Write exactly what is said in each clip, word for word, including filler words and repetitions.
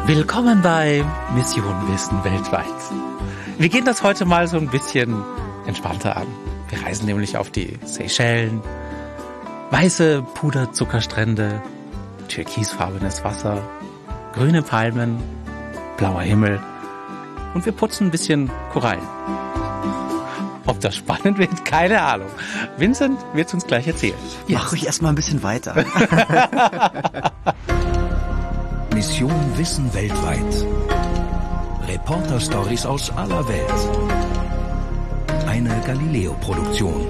Willkommen bei Mission Wissen weltweit. Wir gehen das heute mal so ein bisschen entspannter an. Wir reisen nämlich auf die Seychellen. Weiße Puderzuckerstrände, türkisfarbenes Wasser, grüne Palmen, blauer Himmel und wir putzen ein bisschen Korallen. Ob das spannend wird, keine Ahnung. Vincent wird es uns gleich erzählen. Jetzt. Mach ruhig erstmal ein bisschen weiter. Mission Wissen weltweit. Reporter-Stories aus aller Welt. Eine Galileo-Produktion.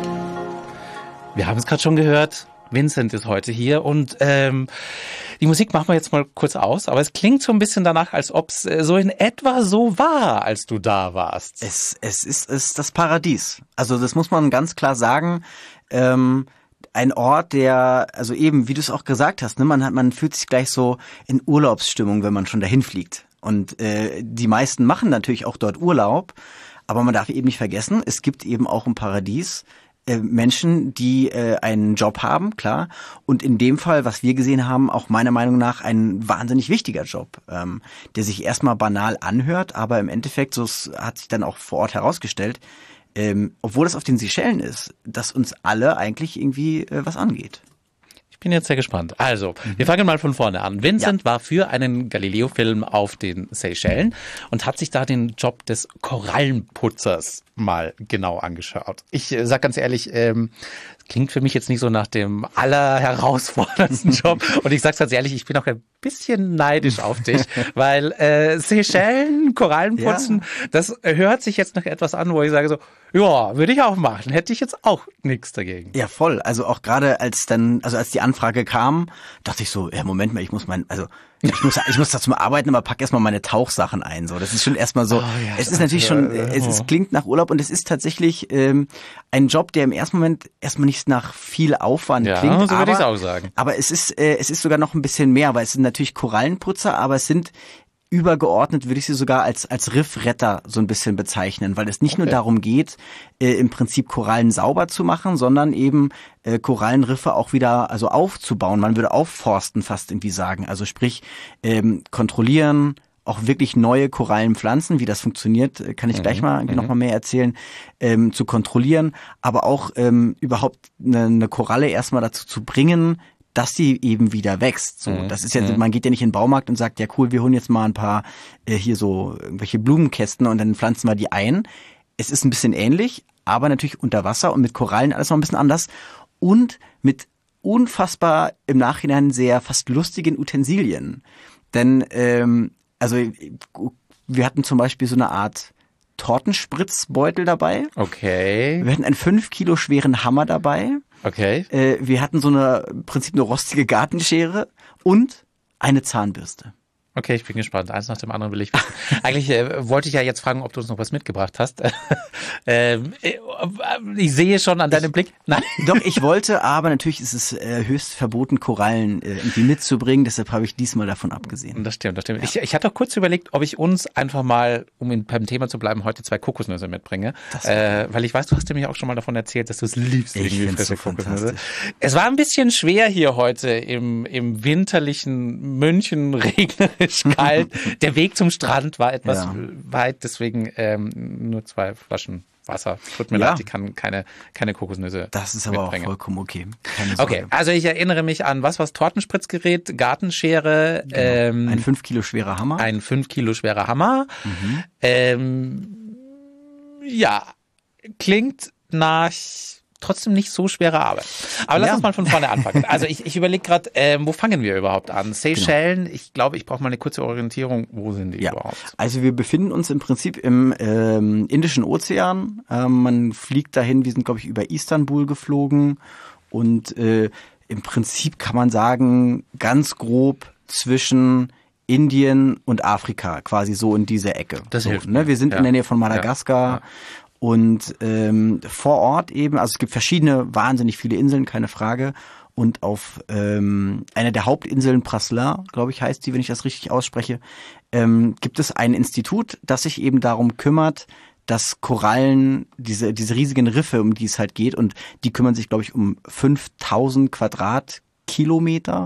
Wir haben es gerade schon gehört. Vincent ist heute hier und ähm, die Musik machen wir jetzt mal kurz aus, aber es klingt so ein bisschen danach, als ob es äh, so in etwa so war, als du da warst. Es, es ist, es ist das Paradies. Also das muss man ganz klar sagen. Ähm, ein Ort, der, also eben, wie du es auch gesagt hast, ne, man hat, man fühlt sich gleich so in Urlaubsstimmung, wenn man schon dahin fliegt. Und äh, die meisten machen natürlich auch dort Urlaub, aber man darf eben nicht vergessen, es gibt eben auch im Paradies äh, Menschen, die äh, einen Job haben, klar. Und in dem Fall, was wir gesehen haben, auch meiner Meinung nach ein wahnsinnig wichtiger Job, ähm, der sich erstmal banal anhört, aber im Endeffekt, so hat sich dann auch vor Ort herausgestellt, ähm, obwohl das auf den Seychellen ist, dass uns alle eigentlich irgendwie äh, was angeht. Ich bin jetzt sehr gespannt. Also, mhm. wir fangen mal von vorne an. Vincent ja. war für einen Galileo-Film auf den Seychellen und hat sich da den Job des Korallenputzers mal genau angeschaut. Ich äh, sag ganz ehrlich, ähm, klingt für mich jetzt nicht so nach dem allerherausforderndsten Job. Und ich sag's ganz ehrlich, ich bin auch ein bisschen neidisch auf dich, weil äh, Seychellen, Korallenputzen, ja. das hört sich jetzt nach etwas an, wo ich sage so, ja, würde ich auch machen. Hätte ich jetzt auch nichts dagegen. Ja, voll. Also auch gerade als dann, also als die Anfrage kam, dachte ich so, ja, Moment mal, ich muss mein, also ich muss, ich muss da zum Arbeiten, aber pack erstmal meine Tauchsachen ein. So, das ist schon erstmal so. Oh, ja, es ist natürlich schon, es ist, klingt nach Urlaub und es ist tatsächlich ähm, ein Job, der im ersten Moment erstmal nicht nach viel Aufwand ja, klingt. So würde ich es auch sagen. Aber es ist, äh, es ist sogar noch ein bisschen mehr, weil es sind natürlich Korallenputzer, aber es sind übergeordnet würde ich sie sogar als als Riffretter so ein bisschen bezeichnen, weil es nicht okay. nur darum geht, äh, im Prinzip Korallen sauber zu machen, sondern eben äh, Korallenriffe auch wieder also aufzubauen. Man würde aufforsten fast irgendwie sagen. Also sprich ähm, kontrollieren, auch wirklich neue Korallen pflanzen. Wie das funktioniert, kann ich mhm. gleich mal mhm. noch mal mehr erzählen. Ähm, zu kontrollieren, aber auch ähm, überhaupt eine, eine Koralle erstmal dazu zu bringen, dass sie eben wieder wächst. So, das ist ja, man geht ja nicht in den Baumarkt und sagt, ja cool, wir holen jetzt mal ein paar äh, hier so irgendwelche Blumenkästen und dann pflanzen wir die ein. Es ist ein bisschen ähnlich, aber natürlich unter Wasser und mit Korallen alles noch ein bisschen anders und mit unfassbar im Nachhinein sehr fast lustigen Utensilien. Denn ähm, also wir hatten zum Beispiel so eine Art Tortenspritzbeutel dabei. Okay. Wir hatten einen fünf Kilo schweren Hammer dabei. Okay. Äh, wir hatten so eine, im Prinzip eine rostige Gartenschere und eine Zahnbürste. Okay, ich bin gespannt. Eins nach dem anderen will ich wissen. Eigentlich äh, wollte ich ja jetzt fragen, ob du uns noch was mitgebracht hast. ähm, ich sehe schon an deinem Blick. Nein. Doch, ich wollte, aber natürlich ist es äh, höchst verboten, Korallen äh, irgendwie mitzubringen. Deshalb habe ich diesmal davon abgesehen. Das stimmt, das stimmt. Ja. Ich, ich hatte auch kurz überlegt, ob ich uns einfach mal, um in, beim Thema zu bleiben, heute zwei Kokosnüsse mitbringe. Äh, weil ich weiß, du hast mir auch schon mal davon erzählt, dass du es liebst. Ich finde es so fantastisch. Es war ein bisschen schwer hier heute im, im winterlichen München, regnerisch kalt. Der Weg zum Strand war etwas ja. weit, deswegen ähm, nur zwei Flaschen Wasser. Tut mir ja. leid, ich kann keine, keine Kokosnüsse Das ist aber mitbringen. auch vollkommen okay. Keine Sorge. Okay, also ich erinnere mich an, was war's? Tortenspritzgerät, Gartenschere. Genau. Ähm, ein fünf Kilo schwerer Hammer. Ein fünf Kilo schwerer Hammer. Mhm. Ähm, ja, klingt nach trotzdem nicht so schwere Arbeit. Aber lass ja. uns mal von vorne anfangen. Also ich, ich überlege gerade, ähm, wo fangen wir überhaupt an? Seychellen, genau. Ich glaube, ich brauche mal eine kurze Orientierung. Wo sind die ja. überhaupt? Also wir befinden uns im Prinzip im ähm, Indischen Ozean. Ähm, man fliegt dahin, wir sind, glaube ich, über Istanbul geflogen. Und äh, im Prinzip kann man sagen, ganz grob zwischen Indien und Afrika, quasi so in diese Ecke. Das so, hilft ne? mir. Wir sind ja. in der Nähe von Madagaskar. Ja. Ja. Und ähm, vor Ort eben, also es gibt verschiedene, wahnsinnig viele Inseln, keine Frage. Und auf ähm, einer der Hauptinseln, Praslin, glaube ich, heißt die, wenn ich das richtig ausspreche, ähm, gibt es ein Institut, das sich eben darum kümmert, dass Korallen, diese diese riesigen Riffe, um die es halt geht, und die kümmern sich, glaube ich, um fünftausend Quadratkilometer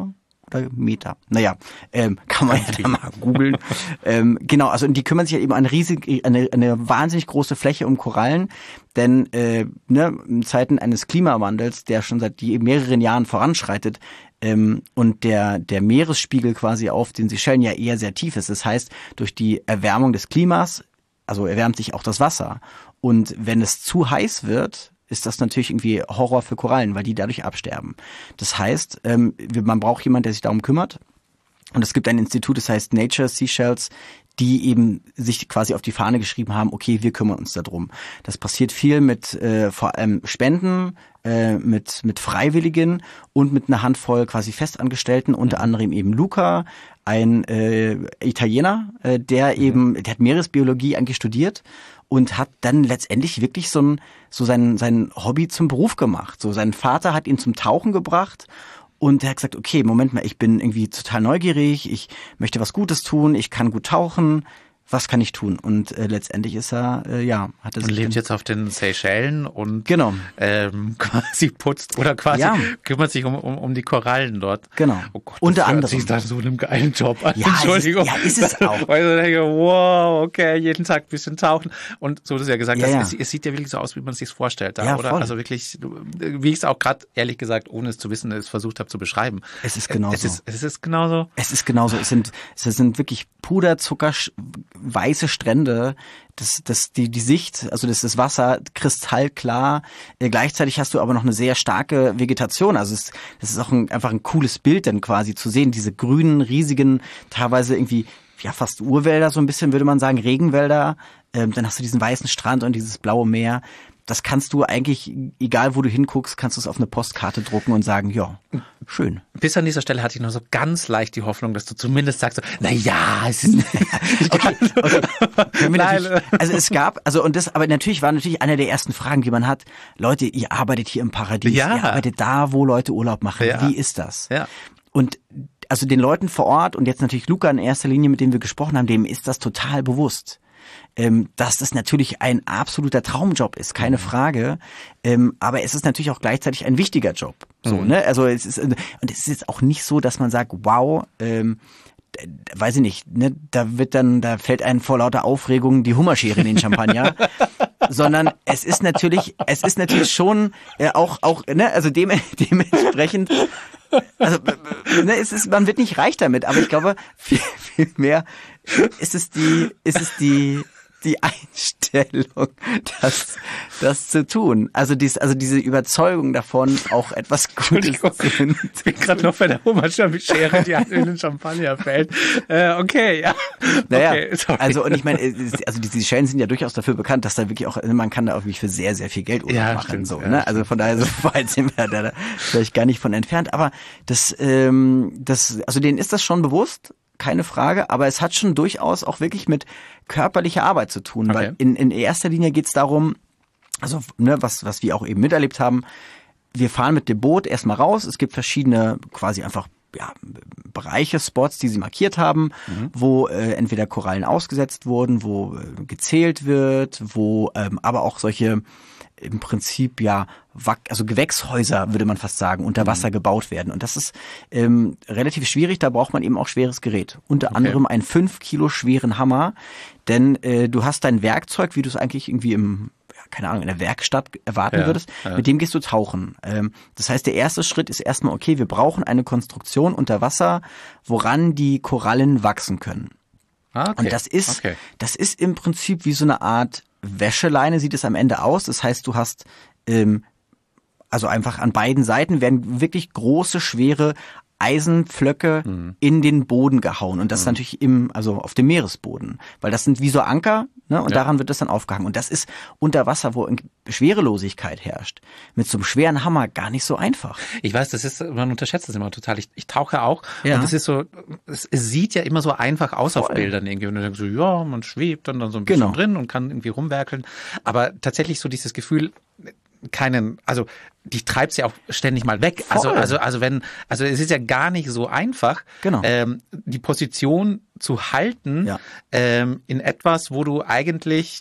oder Meter? Naja, ähm, kann man ja da mal googeln. ähm, genau, also die kümmern sich ja eben eine riesige, eine, eine wahnsinnig große Fläche um Korallen, denn äh, ne, in Zeiten eines Klimawandels, der schon seit mehreren Jahren voranschreitet, ähm, und der der Meeresspiegel quasi auf den Seychellen ja eher sehr tief ist. Das heißt, durch die Erwärmung des Klimas, also erwärmt sich auch das Wasser. Und wenn es zu heiß wird, ist das natürlich irgendwie Horror für Korallen, weil die dadurch absterben. Das heißt, ähm, man braucht jemanden, der sich darum kümmert. Und es gibt ein Institut, das heißt Nature Seychelles, die eben sich quasi auf die Fahne geschrieben haben, okay, wir kümmern uns darum. Das passiert viel mit äh, vor allem Spenden, äh, mit mit Freiwilligen und mit einer Handvoll quasi Festangestellten, unter anderem eben Luca, ein äh, Italiener, äh, der mhm. eben, der hat Meeresbiologie eigentlich studiert und hat dann letztendlich wirklich so ein so sein sein Hobby zum Beruf gemacht. So sein Vater hat ihn zum Tauchen gebracht. Und er hat gesagt, okay, Moment mal, ich bin irgendwie total neugierig, ich möchte was Gutes tun, ich kann gut tauchen, was kann ich tun? Und äh, letztendlich ist er, äh, ja, hat er und lebt jetzt auf den Seychellen und genau. ähm, quasi putzt oder quasi ja. kümmert sich um, um, um die Korallen dort. Genau. Oh Gott, unter anderem. Das ist da so einem geilen Job an. Ja, Entschuldigung. Ist es, ja, ist es auch. Weil ich denke, wow, okay, jeden Tag ein bisschen tauchen. Und so, du hast ja gesagt, ja, das, ja. Es, es sieht ja wirklich so aus, wie man es sich vorstellt da, ja, oder? Voll. Also wirklich, wie ich es auch gerade, ehrlich gesagt, ohne es zu wissen, es versucht habe zu beschreiben. Es ist genauso. Es ist, es ist genauso. Es ist genauso. Es sind, es sind wirklich Puderzucker, weiße Strände. Das, das, die, die Sicht, also das, das Wasser kristallklar. Äh, gleichzeitig hast du aber noch eine sehr starke Vegetation. Also es, das ist auch ein, einfach ein cooles Bild dann quasi zu sehen. Diese grünen, riesigen, teilweise irgendwie, ja, fast Urwälder, so ein bisschen würde man sagen, Regenwälder. Ähm, dann hast du diesen weißen Strand und dieses blaue Meer. Das kannst du eigentlich, egal wo du hinguckst, kannst du es auf eine Postkarte drucken und sagen, ja, schön. Bis an dieser Stelle hatte ich nur so ganz leicht die Hoffnung, dass du zumindest sagst, so, na ja, es ist okay, okay. Können wir natürlich, also es gab, also und das, aber natürlich war natürlich eine der ersten Fragen, die man hat. Leute, ihr arbeitet hier im Paradies, ja. ihr arbeitet da, wo Leute Urlaub machen. Ja. Wie ist das? Ja. Und also den Leuten vor Ort und jetzt natürlich Luca in erster Linie, mit dem wir gesprochen haben, dem ist das total bewusst. Ähm, dass das natürlich ein absoluter Traumjob ist, keine mhm. Frage. Ähm, aber es ist natürlich auch gleichzeitig ein wichtiger Job. So, mhm. ne? Also es ist, und es ist jetzt auch nicht so, dass man sagt, wow, ähm, weiß ich nicht, ne, da wird dann, da fällt einem vor lauter Aufregung die Hummerschere in den Champagner. Sondern es ist natürlich, es ist natürlich schon äh, auch, auch, ne, also dem, dementsprechend, also ne, es ist, man wird nicht reich damit, aber ich glaube, viel, viel mehr ist es die, ist es die, die Einstellung, das, das zu tun. Also dies, also diese Überzeugung davon, auch etwas Gutes zu finden. Ich bin gerade noch bei der Hummerschere, die in den Champagner fällt. Äh, okay, ja. Naja, okay, sorry. also und ich meine, also diese Schellen sind ja durchaus dafür bekannt, dass da wirklich auch, man kann da auch wirklich für sehr, sehr viel Geld Urlaub ja, machen. Stimmt, so, ja, ne? Also von daher, so weit sind wir da, da vielleicht gar nicht von entfernt. Aber das, ähm, das, also denen ist das schon bewusst. Keine Frage, aber es hat schon durchaus auch wirklich mit körperlicher Arbeit zu tun, okay. weil in, in erster Linie geht es darum, also ne, was, was wir auch eben miterlebt haben, wir fahren mit dem Boot erstmal raus, es gibt verschiedene quasi einfach ja, Bereiche, Spots, die sie markiert haben, mhm. wo äh, entweder Korallen ausgesetzt wurden, wo äh, gezählt wird, wo ähm, aber auch solche im Prinzip ja also Gewächshäuser, würde man fast sagen, unter Wasser mhm. gebaut werden. Und das ist ähm, relativ schwierig, da braucht man eben auch schweres Gerät. Unter okay. anderem einen fünf Kilo schweren Hammer, denn äh, du hast dein Werkzeug, wie du es eigentlich irgendwie im, ja, keine Ahnung, in der Werkstatt erwarten ja, würdest, ja. mit dem gehst du tauchen. Ähm, das heißt, der erste Schritt ist erstmal, okay, wir brauchen eine Konstruktion unter Wasser, woran die Korallen wachsen können. Ah, okay. Und das ist, okay. das ist im Prinzip wie so eine Art Wäscheleine, sieht es am Ende aus. Das heißt, du hast ähm, also einfach an beiden Seiten werden wirklich große, schwere Eisenpflöcke mhm. in den Boden gehauen. Und das mhm. natürlich im, also auf dem Meeresboden. Weil das sind wie so Anker, ne? Und ja. daran wird das dann aufgehangen. Und das ist unter Wasser, wo Schwerelosigkeit herrscht, mit so einem schweren Hammer gar nicht so einfach. Ich weiß, das ist, man unterschätzt das immer total. Ich, ich tauche auch. Ja. Und das ist so, es, es sieht ja immer so einfach aus Voll. Auf Bildern irgendwie. Und du denkst so, ja, man schwebt dann, dann so ein bisschen genau. drin und kann irgendwie rumwerkeln. Aber tatsächlich so dieses Gefühl, keinen, also die treibt's ja auch ständig mal weg. Voll. Also, also, also wenn, also es ist ja gar nicht so einfach, genau. ähm, die Position zu halten ja. ähm, in etwas, wo du eigentlich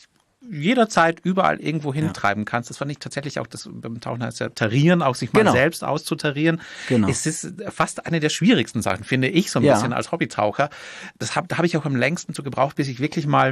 jederzeit überall irgendwo hintreiben ja. kannst. Das fand ich tatsächlich auch, das beim Tauchen heißt ja tarieren, auch sich mal genau. selbst auszutarieren. Genau. Es ist fast eine der schwierigsten Sachen, finde ich, so ein ja. bisschen als Hobbytaucher. Das hab, da habe ich auch am längsten zu gebraucht, bis ich wirklich mal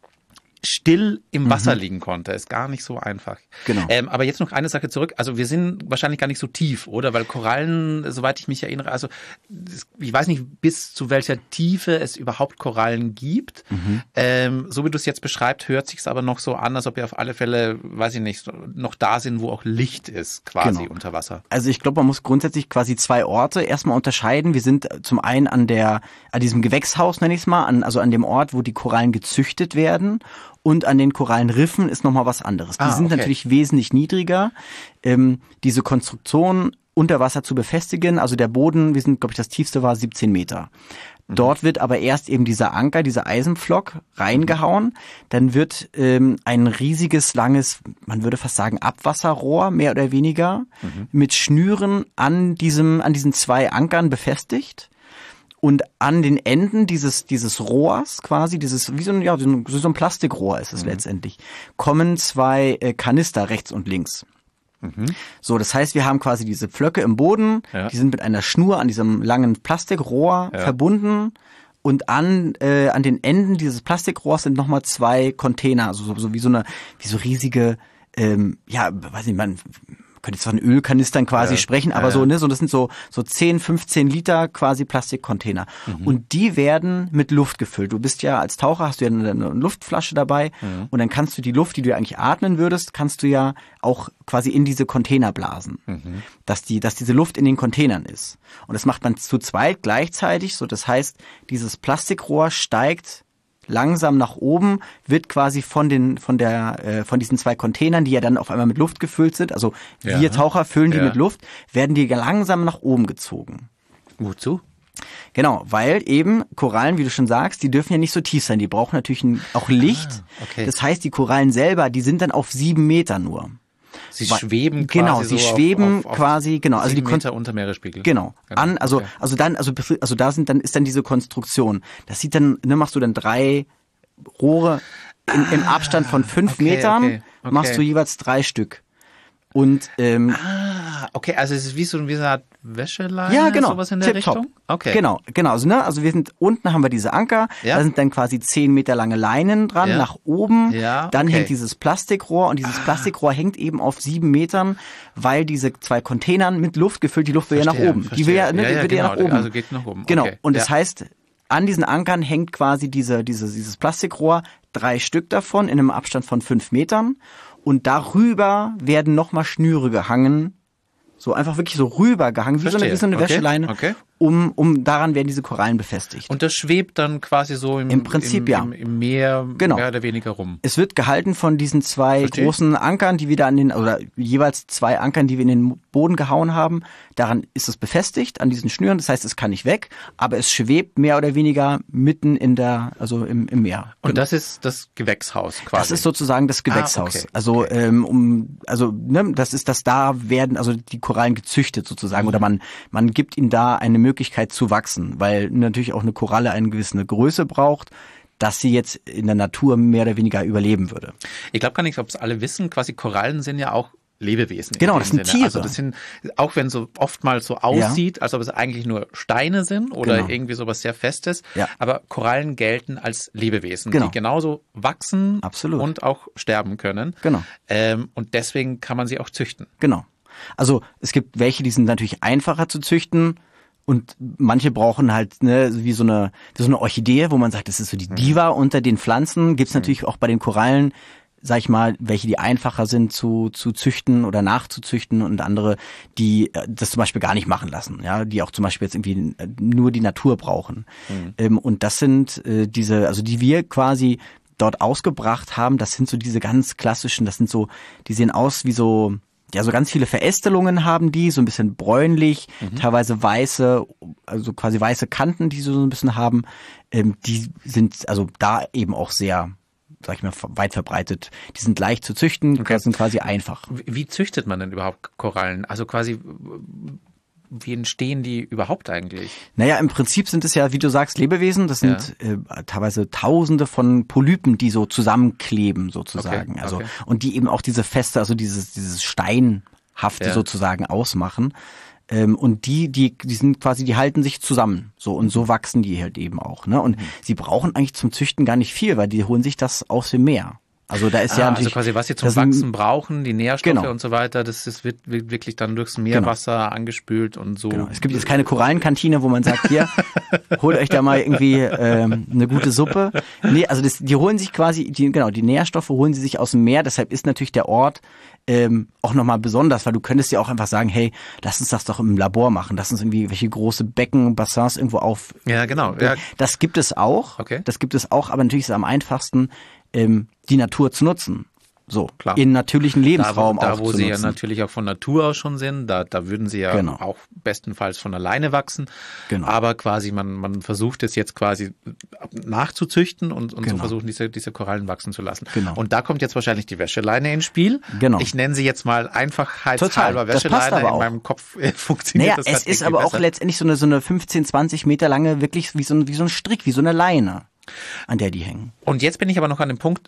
still im Wasser mhm. liegen konnte. Ist gar nicht so einfach. Genau. Ähm, aber jetzt noch eine Sache zurück. Also wir sind wahrscheinlich gar nicht so tief, oder? Weil Korallen, soweit ich mich erinnere, also ich weiß nicht, bis zu welcher Tiefe es überhaupt Korallen gibt. Mhm. Ähm, so wie du es jetzt beschreibst, hört sich es aber noch so an, als ob wir auf alle Fälle, weiß ich nicht, noch da sind, wo auch Licht ist, quasi genau. unter Wasser. Also ich glaube, man muss grundsätzlich quasi zwei Orte erstmal unterscheiden. Wir sind zum einen an der, an diesem Gewächshaus, nenne ich es mal, an, also an dem Ort, wo die Korallen gezüchtet werden. Und an den Korallenriffen ist nochmal was anderes. Die ah, sind okay. natürlich wesentlich niedriger. Ähm, diese Konstruktion unter Wasser zu befestigen, also der Boden, wir sind, glaube ich, das tiefste war siebzehn Meter. Mhm. Dort wird aber erst eben dieser Anker, dieser Eisenpflock reingehauen. Mhm. Dann wird ähm, ein riesiges, langes, man würde fast sagen Abwasserrohr, mehr oder weniger, mhm. mit Schnüren an diesem, an diesen zwei Ankern befestigt. Und an den Enden dieses dieses Rohrs quasi, dieses wie so ein ja so ein, so ein Plastikrohr ist es mhm. letztendlich, kommen zwei äh, Kanister rechts und links. Mhm. So, das heißt, wir haben quasi diese Pflöcke im Boden, ja. die sind mit einer Schnur an diesem langen Plastikrohr ja. verbunden. Und an äh, an den Enden dieses Plastikrohrs sind nochmal zwei Container, also so, so wie so eine wie so riesige ähm, ja, weiß nicht, man könnte jetzt von Ölkanistern quasi ja, sprechen, aber ja, so, ne, so, das sind so, so zehn, fünfzehn Liter quasi Plastikcontainer. Mhm. Und die werden mit Luft gefüllt. Du bist ja als Taucher, hast du ja eine, eine Luftflasche dabei mhm. und dann kannst du die Luft, die du eigentlich atmen würdest, kannst du ja auch quasi in diese Container blasen. Mhm. Dass die, dass diese Luft in den Containern ist. Und das macht man zu zweit gleichzeitig, so, das heißt, dieses Plastikrohr steigt langsam nach oben, wird quasi von den von der äh, von diesen zwei Containern, die ja dann auf einmal mit Luft gefüllt sind, also ja. wir Taucher füllen die ja. mit Luft, werden die langsam nach oben gezogen. Wozu? Genau, weil eben Korallen, wie du schon sagst, die dürfen ja nicht so tief sein, die brauchen natürlich auch Licht. Ah, okay. Das heißt, die Korallen selber, die sind dann auf sieben Meter nur. Sie schweben quasi genau, sie so schweben auf, auf, auf quasi genau, also die Meter unter Meeresspiegel. Genau. genau. An, also okay. also dann also also da sind dann ist dann diese Konstruktion. Das sieht dann, ne, machst du dann drei Rohre in, im Abstand von fünf okay, Metern, okay, okay. machst du jeweils drei Stück. Und ähm, ah, okay, also es ist wie so, wie so eine Art Wäscheleine, ja, genau, sowas in der Tip-top. Richtung? Okay. Genau, genau. Also, ne, also wir sind, unten haben wir diese Anker, ja. da sind dann quasi zehn Meter lange Leinen dran, ja. nach oben. Ja, dann okay. hängt dieses Plastikrohr und dieses ah. Plastikrohr hängt eben auf sieben Metern, weil diese zwei Containern mit Luft gefüllt, die Luft will verstehe, ja nach oben. Verstehe. Die will ja, ne, ja, ja, will genau, ja nach oben. Also geht nach oben. Genau. Okay. Und ja. das heißt, an diesen Ankern hängt quasi diese, diese, dieses Plastikrohr, drei Stück davon in einem Abstand von fünf Metern. Und darüber werden nochmal Schnüre gehangen, so einfach wirklich so rübergehangen, wie so eine, wie so eine okay. Wäscheleine, okay. um, um daran werden diese Korallen befestigt. Und das schwebt dann quasi so im, Im Prinzip im, ja. im, im Meer genau. mehr oder weniger rum. Es wird gehalten von diesen zwei Verstehe. großen Ankern, die wir da an den, oder jeweils zwei Ankern, die wir in den Boden gehauen haben. Daran ist es befestigt, an diesen Schnüren. Das heißt, es kann nicht weg, aber es schwebt mehr oder weniger mitten in der, also im, im Meer. Und das ist das Gewächshaus quasi? Das ist sozusagen das Gewächshaus. Ah, okay. Also, okay. ähm, um, also, ne, das ist das, da werden, also die Korallen gezüchtet sozusagen, mhm. oder man, man gibt ihnen da eine Möglichkeit zu wachsen, weil natürlich auch eine Koralle eine gewisse Größe braucht, dass sie jetzt in der Natur mehr oder weniger überleben würde. Ich glaube gar nicht, ob es alle wissen, quasi Korallen sind ja auch Lebewesen. Genau, das sind Sinne. Tiere. Also das sind, auch wenn so oftmals so aussieht, ja. als ob es eigentlich nur Steine sind oder genau. irgendwie sowas sehr Festes, ja. aber Korallen gelten als Lebewesen, genau. die genauso wachsen Absolut. Und auch sterben können. Genau. Ähm, und deswegen kann man sie auch züchten. Genau. Also es gibt welche, die sind natürlich einfacher zu züchten. Und manche brauchen halt, ne, wie so eine, wie so eine Orchidee, wo man sagt, das ist so die Diva unter den Pflanzen. Gibt's natürlich auch bei den Korallen, sag ich mal, welche, die einfacher sind zu, zu züchten oder nachzuzüchten und andere, die das zum Beispiel gar nicht machen lassen, ja, die auch zum Beispiel jetzt irgendwie nur die Natur brauchen. Mhm. Ähm, und das sind äh, diese, also die wir quasi dort ausgebracht haben, das sind so diese ganz klassischen, das sind so, die sehen aus wie so, ja, so ganz viele Verästelungen haben die, so ein bisschen bräunlich, mhm. teilweise weiße, also quasi weiße Kanten, die sie so ein bisschen haben. Ähm, die sind also da eben auch sehr, sag ich mal, weit verbreitet. Die sind leicht zu züchten, okay. sind quasi einfach. Wie züchtet man denn überhaupt Korallen? Also quasi wie entstehen die überhaupt eigentlich? Naja, im Prinzip sind es ja, wie du sagst, Lebewesen. Das sind ja. äh, teilweise Tausende von Polypen, die so zusammenkleben sozusagen. Okay, also okay. und die eben auch diese Feste, also dieses dieses Steinhafte Ja. sozusagen ausmachen. Ähm, und die, die, die sind quasi, die halten sich zusammen. So und so wachsen die halt eben auch. Ne? Und mhm. sie brauchen eigentlich zum Züchten gar nicht viel, weil die holen sich das aus dem Meer. Also da ist ah, ja also natürlich, quasi was sie zum Wachsen brauchen, die Nährstoffe genau. und so weiter, das ist, wird, wird wirklich dann durchs Meerwasser genau. angespült und so. Genau. Es gibt jetzt keine Korallenkantine, wo man sagt, hier, holt euch da mal irgendwie ähm, eine gute Suppe. Nee, also das, die holen sich quasi, die, genau, die Nährstoffe holen sie sich aus dem Meer, deshalb ist natürlich der Ort ähm, auch nochmal besonders, weil du könntest ja auch einfach sagen, hey, lass uns das doch im Labor machen, lass uns irgendwie welche große Becken, Bassins irgendwo auf. Ja, genau. Ja. Das gibt es auch, okay. das gibt es auch, aber natürlich ist es am einfachsten, ähm, die Natur zu nutzen. So, klar. In natürlichen Lebensraum da, auch da, wo zu sie nutzen. ja natürlich auch von Natur aus schon sind, da, da würden sie ja genau. auch bestenfalls von alleine wachsen. Genau. Aber quasi man, man versucht es jetzt quasi nachzuzüchten und, und genau. so versuchen, diese, diese Korallen wachsen zu lassen. Genau. Und da kommt jetzt wahrscheinlich die Wäscheleine ins Spiel. Genau. Ich nenne sie jetzt mal einfachheitshalber Wäscheleine. In meinem Kopf funktioniert naja, das es ist aber besser. auch letztendlich so eine, so eine fünfzehn, zwanzig Meter lange, wirklich wie so ein, wie so ein Strick, wie so eine Leine, an der die hängen. Und jetzt bin ich aber noch an dem Punkt,